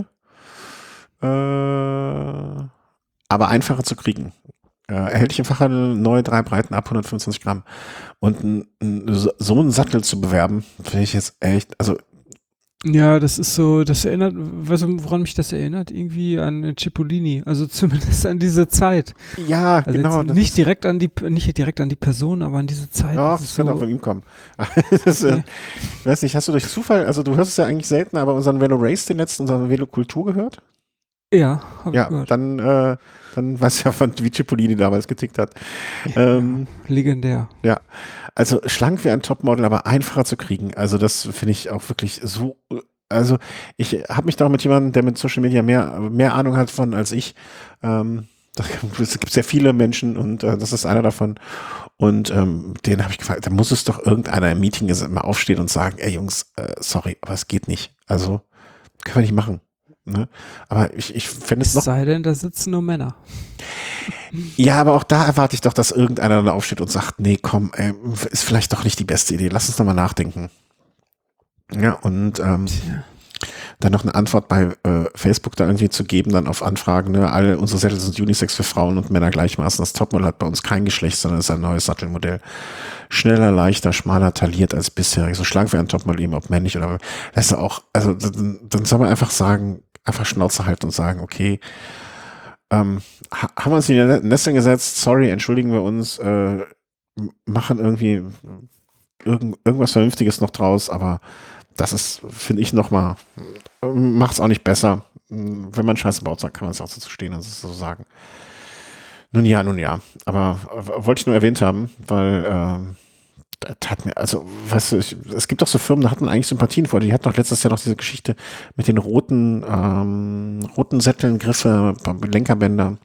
[SPEAKER 1] aber einfacher zu kriegen. Erhältliche Fachhandel, neue 3 Breiten ab 125 Gramm. Und so einen Sattel zu bewerben, finde ich jetzt echt, also.
[SPEAKER 2] Ja, das ist so, das erinnert, weißt du, woran mich das erinnert? Irgendwie an Cipollini, also zumindest an diese Zeit.
[SPEAKER 1] Ja,
[SPEAKER 2] also
[SPEAKER 1] genau.
[SPEAKER 2] Nicht direkt an die Person, aber an diese Zeit.
[SPEAKER 1] Ja, das kann auch von ihm kommen. Weiß nicht, hast du durch Zufall, also du hörst es ja eigentlich selten, aber unseren Velo Race, unseren Velo Kultur gehört?
[SPEAKER 2] Ja, habe ich gehört.
[SPEAKER 1] Dann weißt du ja, wie Cipollini damals getickt hat.
[SPEAKER 2] Legendär.
[SPEAKER 1] Ja, also schlank wie ein Topmodel, aber einfacher zu kriegen. Also das finde ich auch wirklich so. Also ich habe mich da auch mit jemandem, der mit Social Media mehr Ahnung hat von als ich, Es gibt sehr viele Menschen und das ist einer davon. Und den habe ich gefragt, da muss es doch irgendeiner im Meeting mal aufstehen und sagen, ey Jungs, sorry, aber es geht nicht. Also können wir nicht machen. Ne? Aber ich fände es noch.
[SPEAKER 2] Es sei denn, da sitzen nur Männer.
[SPEAKER 1] Ja, aber auch da erwarte ich doch, dass irgendeiner dann aufsteht und sagt, nee, komm, ist vielleicht doch nicht die beste Idee. Lass uns noch mal nachdenken. Ja, und dann noch eine Antwort bei Facebook da irgendwie zu geben, dann auf Anfragen, ne, alle unsere Sättel sind Unisex für Frauen und Männer gleichermaßen. Das Topmodell hat bei uns kein Geschlecht, sondern ist ein neues Sattelmodell. Schneller, leichter, schmaler, tailliert als bisher. So schlank wie ein Topmodell, eben ob männlich oder, das ist auch, also dann soll man einfach sagen, einfach Schnauze halten und sagen, okay, haben wir uns in die Nesseln gesetzt, sorry, entschuldigen wir uns, machen irgendwie irgendwas Vernünftiges noch draus, aber das ist, finde ich, nochmal, macht es auch nicht besser. Wenn man Scheiße baut, kann man es auch so stehen und so sagen. Nun ja. Aber wollte ich nur erwähnt haben, weil das hat mir, also, weißt du, es gibt doch so Firmen, da hat man eigentlich Sympathien vor. Die hatten doch letztes Jahr noch diese Geschichte mit den roten Sätteln, Griffe, Lenkerbänder,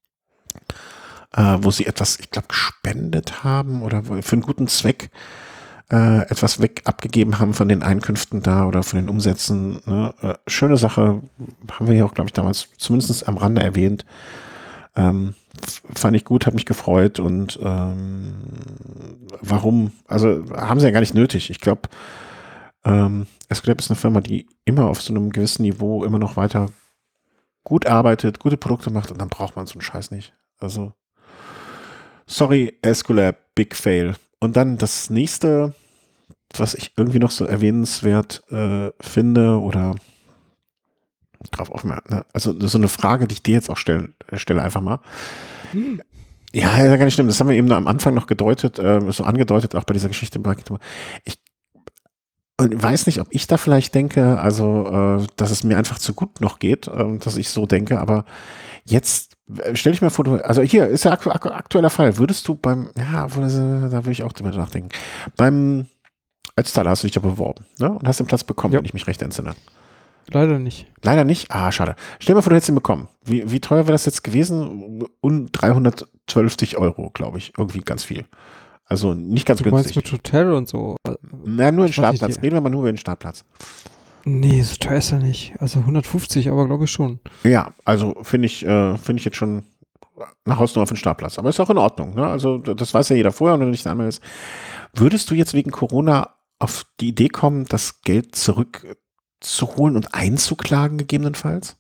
[SPEAKER 1] wo sie etwas, ich glaube, gespendet haben oder für einen guten Zweck etwas abgegeben haben von den Einkünften da oder von den Umsätzen. Ne? Schöne Sache, haben wir ja auch, glaube ich, damals zumindest am Rande erwähnt. Fand ich gut, hat mich gefreut und warum? Also haben sie ja gar nicht nötig. Ich glaube, Escalab ist eine Firma, die immer auf so einem gewissen Niveau immer noch weiter gut arbeitet, gute Produkte macht und dann braucht man so einen Scheiß nicht. Also sorry, Escalab, big fail. Und dann das nächste, was ich irgendwie noch so erwähnenswert finde oder drauf aufmerken, ne? Also so eine Frage, die ich dir jetzt auch stelle einfach mal. Ja, ist ja gar nicht schlimm. Das haben wir eben am Anfang noch gedeutet, so angedeutet, auch bei dieser Geschichte. Ich weiß nicht, ob ich da vielleicht denke, also dass es mir einfach zu gut noch geht, dass ich so denke, aber jetzt stell dich mal vor, also hier ist ja aktueller Fall. Würdest du da würde ich auch drüber nachdenken. Beim Ötztaler hast du dich ja beworben, ne? Und hast den Platz bekommen,
[SPEAKER 2] Ja.
[SPEAKER 1] wenn ich mich recht entsinne.
[SPEAKER 2] Leider nicht.
[SPEAKER 1] Leider nicht? Ah, schade. Stell dir mal vor, du hättest ihn bekommen. Wie teuer wäre das jetzt gewesen? 312 Euro, glaube ich. Irgendwie ganz viel. Also nicht ganz
[SPEAKER 2] Du meinst
[SPEAKER 1] günstig.
[SPEAKER 2] mit Hotel und so?
[SPEAKER 1] Na, nur den
[SPEAKER 2] Was weiß ich
[SPEAKER 1] Startplatz.
[SPEAKER 2] dir?
[SPEAKER 1] Reden wir mal nur über den Startplatz.
[SPEAKER 2] Nee, so teuer ist er nicht. Also 150, aber glaube ich schon.
[SPEAKER 1] Ja, also finde ich jetzt schon eine Hausnummer für den Startplatz. Aber ist auch in Ordnung. Ne? Also das weiß ja jeder vorher und wenn du nicht anmeldest. Würdest du jetzt wegen Corona auf die Idee kommen, das Geld zurückzuholen und einzuklagen gegebenenfalls?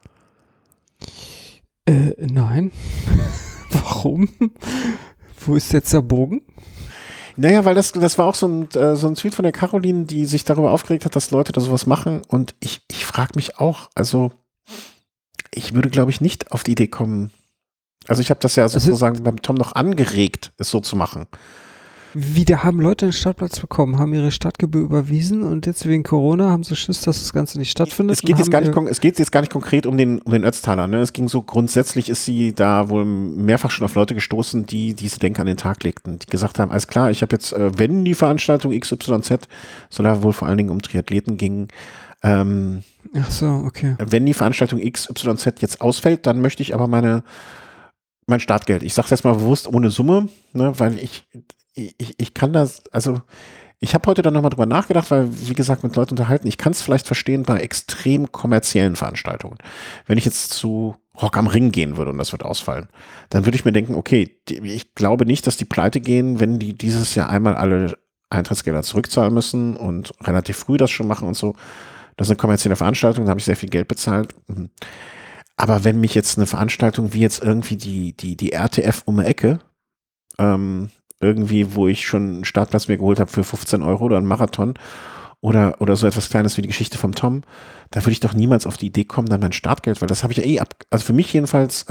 [SPEAKER 2] Nein. Warum? Wo ist jetzt der Bogen?
[SPEAKER 1] Naja, weil das war auch so ein Tweet von der Caroline, die sich darüber aufgeregt hat, dass Leute da sowas machen. Und ich frage mich auch, also ich würde, glaube ich, nicht auf die Idee kommen. Also ich habe das ja sozusagen beim Tom noch angeregt, es so zu machen.
[SPEAKER 2] Wieder haben Leute den Startplatz bekommen, haben ihre Startgebühr überwiesen und jetzt wegen Corona haben sie Schiss, dass das Ganze nicht stattfindet.
[SPEAKER 1] Es geht jetzt gar nicht konkret um den Ötztaler. Ne? Es ging so, grundsätzlich ist sie da wohl mehrfach schon auf Leute gestoßen, die diese Denke an den Tag legten, die gesagt haben, alles klar, ich habe jetzt, wenn die Veranstaltung XYZ, soll da wohl vor allen Dingen um Triathleten ging,
[SPEAKER 2] ach so, okay.
[SPEAKER 1] wenn die Veranstaltung XYZ jetzt ausfällt, dann möchte ich aber mein Startgeld. Ich sage jetzt mal bewusst ohne Summe, ne, weil ich kann das, also ich habe heute dann nochmal drüber nachgedacht, weil, wie gesagt, mit Leuten unterhalten, ich kann es vielleicht verstehen bei extrem kommerziellen Veranstaltungen. Wenn ich jetzt zu Rock am Ring gehen würde und das wird ausfallen, dann würde ich mir denken, okay, ich glaube nicht, dass die pleite gehen, wenn die dieses Jahr einmal alle Eintrittsgelder zurückzahlen müssen und relativ früh das schon machen und so. Das ist eine kommerzielle Veranstaltung, da habe ich sehr viel Geld bezahlt. Aber wenn mich jetzt eine Veranstaltung wie jetzt irgendwie die RTF um die Ecke, irgendwie, wo ich schon einen Startplatz mir geholt habe für 15 Euro oder einen Marathon oder so etwas Kleines wie die Geschichte vom Tom, da würde ich doch niemals auf die Idee kommen, dann mein Startgeld, weil das habe ich ja also für mich jedenfalls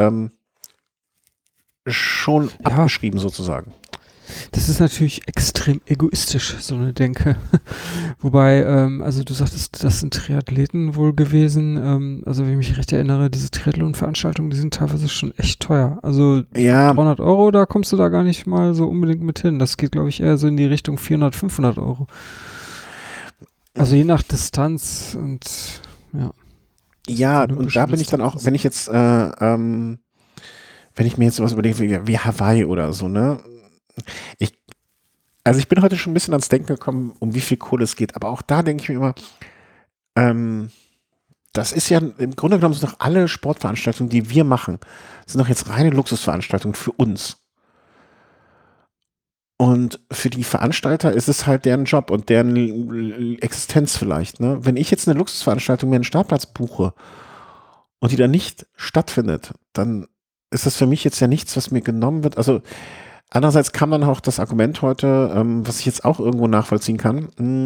[SPEAKER 1] schon abgeschrieben sozusagen.
[SPEAKER 2] Das ist natürlich extrem egoistisch, so eine Denke. Wobei, also du sagtest, das sind Triathleten wohl gewesen. Also wenn ich mich recht erinnere, diese Triathlon-Veranstaltungen, die sind teilweise schon echt teuer. Also
[SPEAKER 1] Ja,
[SPEAKER 2] 300 Euro, da kommst du da gar nicht mal so unbedingt mit hin. Das geht, glaube ich, eher so in die Richtung 400, 500 Euro. Also je nach Distanz und ja.
[SPEAKER 1] ja, und da bin ich dann auch, wenn ich jetzt wenn ich mir jetzt sowas überlege, wie Hawaii oder so, ne? Ich, also ich bin heute schon ein bisschen ans Denken gekommen, um wie viel Kohle es geht, aber auch da denke ich mir immer, ähm, das ist ja im Grunde genommen sind doch alle Sportveranstaltungen, die wir machen, sind doch jetzt reine Luxusveranstaltungen für uns. Und für die Veranstalter ist es halt deren Job und deren Existenz vielleicht. Ne? Wenn ich jetzt eine Luxusveranstaltung mir einen Startplatz buche und die dann nicht stattfindet, dann ist das für mich jetzt ja nichts, was mir genommen wird. Also andererseits kann man auch das Argument heute, was ich jetzt auch irgendwo nachvollziehen kann,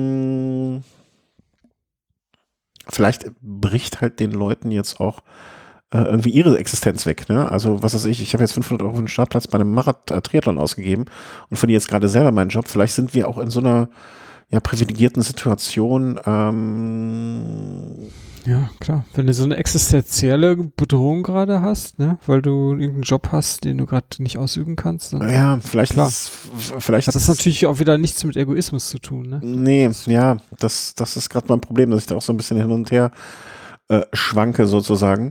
[SPEAKER 1] vielleicht bricht halt den Leuten jetzt auch irgendwie ihre Existenz weg. Ne? Also was weiß ich habe jetzt 500 Euro für einen Startplatz bei einem Triathlon ausgegeben und verdiene jetzt gerade selber meinen Job. Vielleicht sind wir auch in so einer ja, privilegierten Situation.
[SPEAKER 2] Ja, klar. Wenn du so eine existenzielle Bedrohung gerade hast, ne, weil du irgendeinen Job hast, den du gerade nicht ausüben kannst, dann
[SPEAKER 1] Ja, vielleicht
[SPEAKER 2] klar.
[SPEAKER 1] vielleicht
[SPEAKER 2] hat das natürlich auch wieder nichts mit Egoismus zu tun, ne?
[SPEAKER 1] Nee, ja, das ist gerade mein Problem, dass ich da auch so ein bisschen hin und her schwanke sozusagen.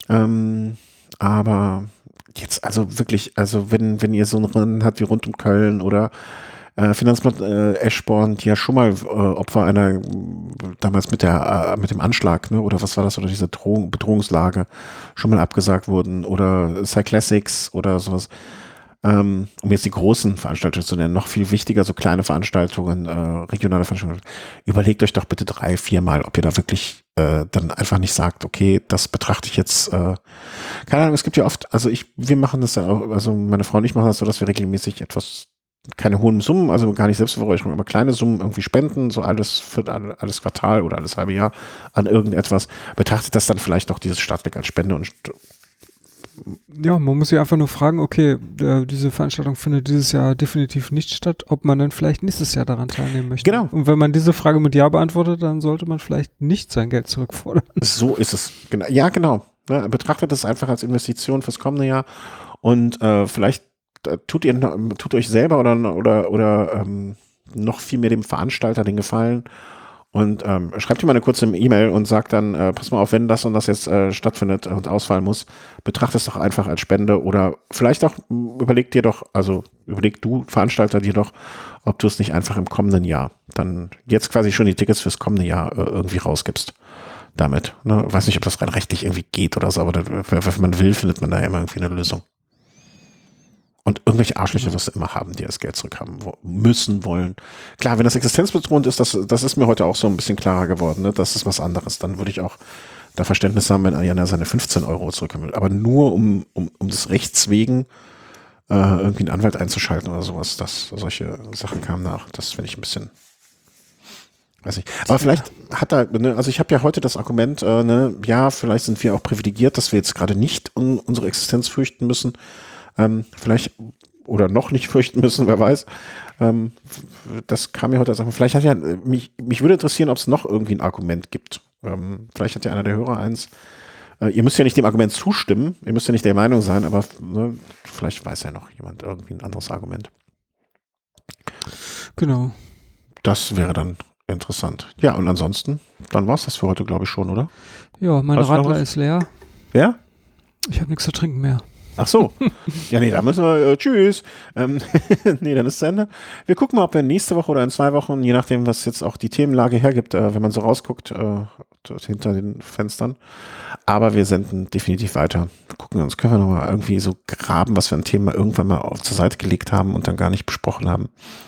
[SPEAKER 1] Aber jetzt, also wirklich, also wenn ihr so ein Rennen habt wie rund um Köln oder Finanzblatt Eschborn, die ja schon mal Opfer einer, damals mit dem Anschlag, ne, oder was war das, oder diese Bedrohungslage schon mal abgesagt wurden, oder Cyclassics oder sowas. Um jetzt die großen Veranstaltungen zu nennen, noch viel wichtiger, so kleine Veranstaltungen, regionale Veranstaltungen. Überlegt euch doch bitte 3, 4 Mal, ob ihr da wirklich dann einfach nicht sagt, okay, das betrachte ich jetzt, keine Ahnung, es gibt ja oft, also wir machen das ja auch, also meine Frau und ich machen das so, dass wir regelmäßig etwas, keine hohen Summen, also gar nicht Selbstverräucherung, aber kleine Summen irgendwie spenden, so alles für alles Quartal oder alles halbe Jahr an irgendetwas. Betrachtet das dann vielleicht noch dieses Stadtwerk als Spende und
[SPEAKER 2] Ja, man muss sich einfach nur fragen, okay, diese Veranstaltung findet dieses Jahr definitiv nicht statt, ob man dann vielleicht nächstes Jahr daran teilnehmen möchte.
[SPEAKER 1] Genau.
[SPEAKER 2] Und wenn man diese Frage mit Ja beantwortet, dann sollte man vielleicht nicht sein Geld zurückfordern.
[SPEAKER 1] So ist es. Genau. Ja, genau. Ja, betrachtet es einfach als Investition fürs kommende Jahr und vielleicht tut euch selber oder noch viel mehr dem Veranstalter den Gefallen und schreibt ihm mal eine kurze E-Mail und sagt dann, pass mal auf, wenn das und das jetzt stattfindet und ausfallen muss, betrachte es doch einfach als Spende oder vielleicht auch überleg du, Veranstalter, dir doch, ob du es nicht einfach im kommenden Jahr dann jetzt quasi schon die Tickets fürs kommende Jahr irgendwie rausgibst damit. Ne? Weiß nicht, ob das rein rechtlich irgendwie geht oder so, aber wenn man will, findet man da immer irgendwie eine Lösung. Und irgendwelche Arschlöcher wirst du immer haben, die das Geld zurückhaben müssen, wollen. Klar, wenn das existenzbedrohend ist, das ist mir heute auch so ein bisschen klarer geworden. Ne? Das ist was anderes. Dann würde ich auch da Verständnis haben, wenn Ariana seine 15 Euro zurückhaben will. Aber nur um des Rechts wegen irgendwie einen Anwalt einzuschalten oder sowas, solche Sachen kamen nach. Das finde ich ein bisschen, weiß nicht. Aber vielleicht hat er, ne, also ich habe ja heute das Argument, ne, ja, vielleicht sind wir auch privilegiert, dass wir jetzt gerade nicht unsere Existenz fürchten müssen. Vielleicht oder noch nicht fürchten müssen, wer weiß. Das kam mir heute als Argument. Vielleicht hat ja, mich würde interessieren, ob es noch irgendwie ein Argument gibt. Vielleicht hat ja einer der Hörer eins. Ihr müsst ja nicht dem Argument zustimmen, ihr müsst ja nicht der Meinung sein, aber ne, vielleicht weiß ja noch jemand irgendwie ein anderes Argument.
[SPEAKER 2] Genau.
[SPEAKER 1] Das wäre dann interessant. Ja, und ansonsten, dann war es das für heute, glaube ich, schon, oder?
[SPEAKER 2] Ja, mein Radler ist leer.
[SPEAKER 1] Ja?
[SPEAKER 2] Ich habe nichts zu trinken mehr.
[SPEAKER 1] Ach so. Ja, nee, da müssen wir, tschüss. Nee, dann ist es zu Ende. Wir gucken mal, ob wir nächste Woche oder in 2 Wochen, je nachdem, was jetzt auch die Themenlage hergibt, wenn man so rausguckt, hinter den Fenstern. Aber wir senden definitiv weiter. Gucken uns, können wir nochmal irgendwie so graben, was wir ein Thema irgendwann mal zur Seite gelegt haben und dann gar nicht besprochen haben.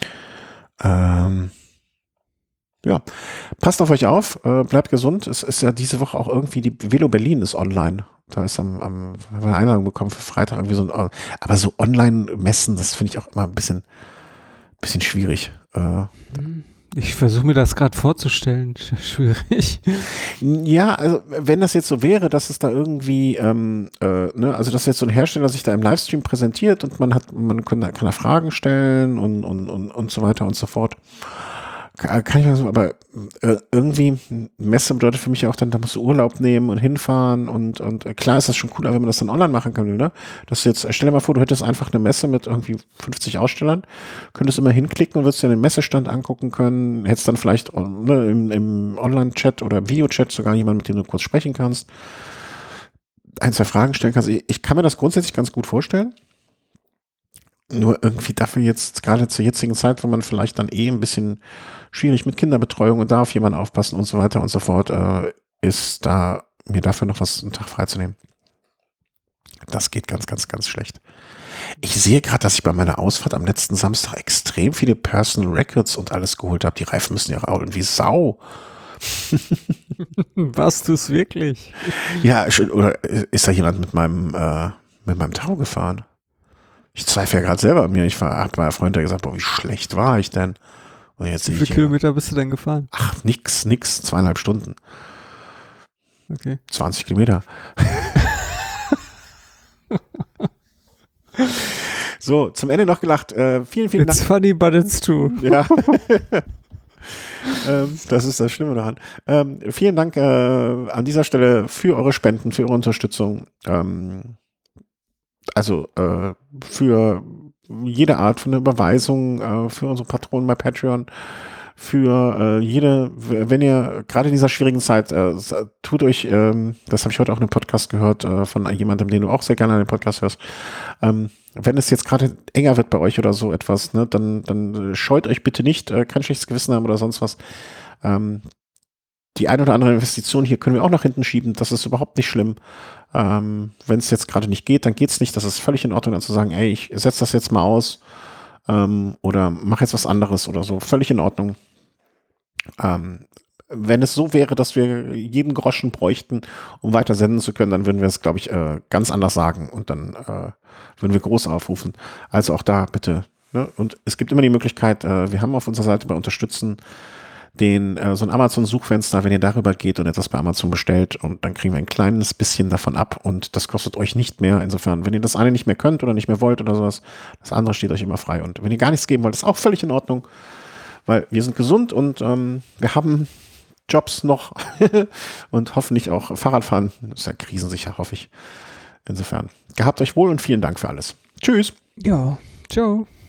[SPEAKER 1] Ja, passt auf euch auf, bleibt gesund. Es ist ja diese Woche auch irgendwie, die Velo Berlin ist online. Da ist haben wir eine Einladung bekommen für Freitag irgendwie so ein, aber so Online-Messen, das finde ich auch immer ein bisschen schwierig.
[SPEAKER 2] Ich versuche mir das gerade vorzustellen. Schwierig.
[SPEAKER 1] Ja, also wenn das jetzt so wäre, dass es da irgendwie, ne, also dass jetzt so ein Hersteller sich da im Livestream präsentiert und man kann da Fragen stellen und so weiter und so fort. Kann ich mal so, aber irgendwie Messe bedeutet für mich auch dann, da musst du Urlaub nehmen und hinfahren und klar ist das schon cooler, wenn man das dann online machen kann, ne? Dass du jetzt, stell dir mal vor, du hättest einfach eine Messe mit irgendwie 50 Ausstellern, könntest immer hinklicken und würdest dir den Messestand angucken können, hättest dann vielleicht ne, im Online-Chat oder Video-Chat sogar jemanden, mit dem du kurz sprechen kannst. ein, zwei Fragen stellen kannst. Ich kann mir das grundsätzlich ganz gut vorstellen. Nur irgendwie dafür jetzt, gerade zur jetzigen Zeit, wo man vielleicht dann ein bisschen schwierig mit Kinderbetreuung und da auf jemanden aufpassen und so weiter und so fort, ist da mir dafür noch einen Tag freizunehmen. Das geht ganz, ganz, ganz schlecht. Ich sehe gerade, dass ich bei meiner Ausfahrt am letzten Samstag extrem viele Personal Records und alles geholt habe. Die Reifen müssen ja raulen wie Sau.
[SPEAKER 2] Warst du es wirklich?
[SPEAKER 1] Ja, oder ist da jemand mit meinem Tau gefahren? Ich zweifle ja gerade selber an mir. Hab meiner Freundin gesagt, boah, wie schlecht war ich denn? Und jetzt
[SPEAKER 2] Wie viele Kilometer bist du denn gefahren?
[SPEAKER 1] Ach, nix, 2,5 Stunden.
[SPEAKER 2] Okay.
[SPEAKER 1] 20 Kilometer. So, zum Ende noch gelacht. Vielen, vielen Dank.
[SPEAKER 2] It's funny, but it's true.
[SPEAKER 1] Ja. Das ist das Schlimme daran. Vielen Dank an dieser Stelle für eure Spenden, für eure Unterstützung. Für jede Art von Überweisung, für unsere Patronen bei Patreon, für wenn ihr gerade in dieser schwierigen Zeit, tut euch, das habe ich heute auch in einem Podcast gehört, von jemandem, den du auch sehr gerne an den Podcast hörst, wenn es jetzt gerade enger wird bei euch oder so etwas, ne, dann scheut euch bitte nicht, kein schlechtes Gewissen haben oder sonst was. Die ein oder andere Investition hier können wir auch nach hinten schieben, das ist überhaupt nicht schlimm. Wenn es jetzt gerade nicht geht, dann geht's nicht, das ist völlig in Ordnung, dann zu sagen, ey, ich setze das jetzt mal aus oder mache jetzt was anderes oder so, völlig in Ordnung. Wenn es so wäre, dass wir jeden Groschen bräuchten, um weiter senden zu können, dann würden wir es, glaube ich, ganz anders sagen und dann würden wir groß aufrufen. Also auch da bitte. Ne? Und es gibt immer die Möglichkeit, wir haben auf unserer Seite bei Unterstützen so ein Amazon-Suchfenster, wenn ihr darüber geht und etwas bei Amazon bestellt und dann kriegen wir ein kleines bisschen davon ab und das kostet euch nicht mehr. Insofern, wenn ihr das eine nicht mehr könnt oder nicht mehr wollt oder sowas, das andere steht euch immer frei. Und wenn ihr gar nichts geben wollt, ist auch völlig in Ordnung, weil wir sind gesund und wir haben Jobs noch und hoffentlich auch Fahrradfahren. Das ist ja krisensicher, hoffe ich. Insofern, gehabt euch wohl und vielen Dank für alles. Tschüss.
[SPEAKER 2] Ja, ciao.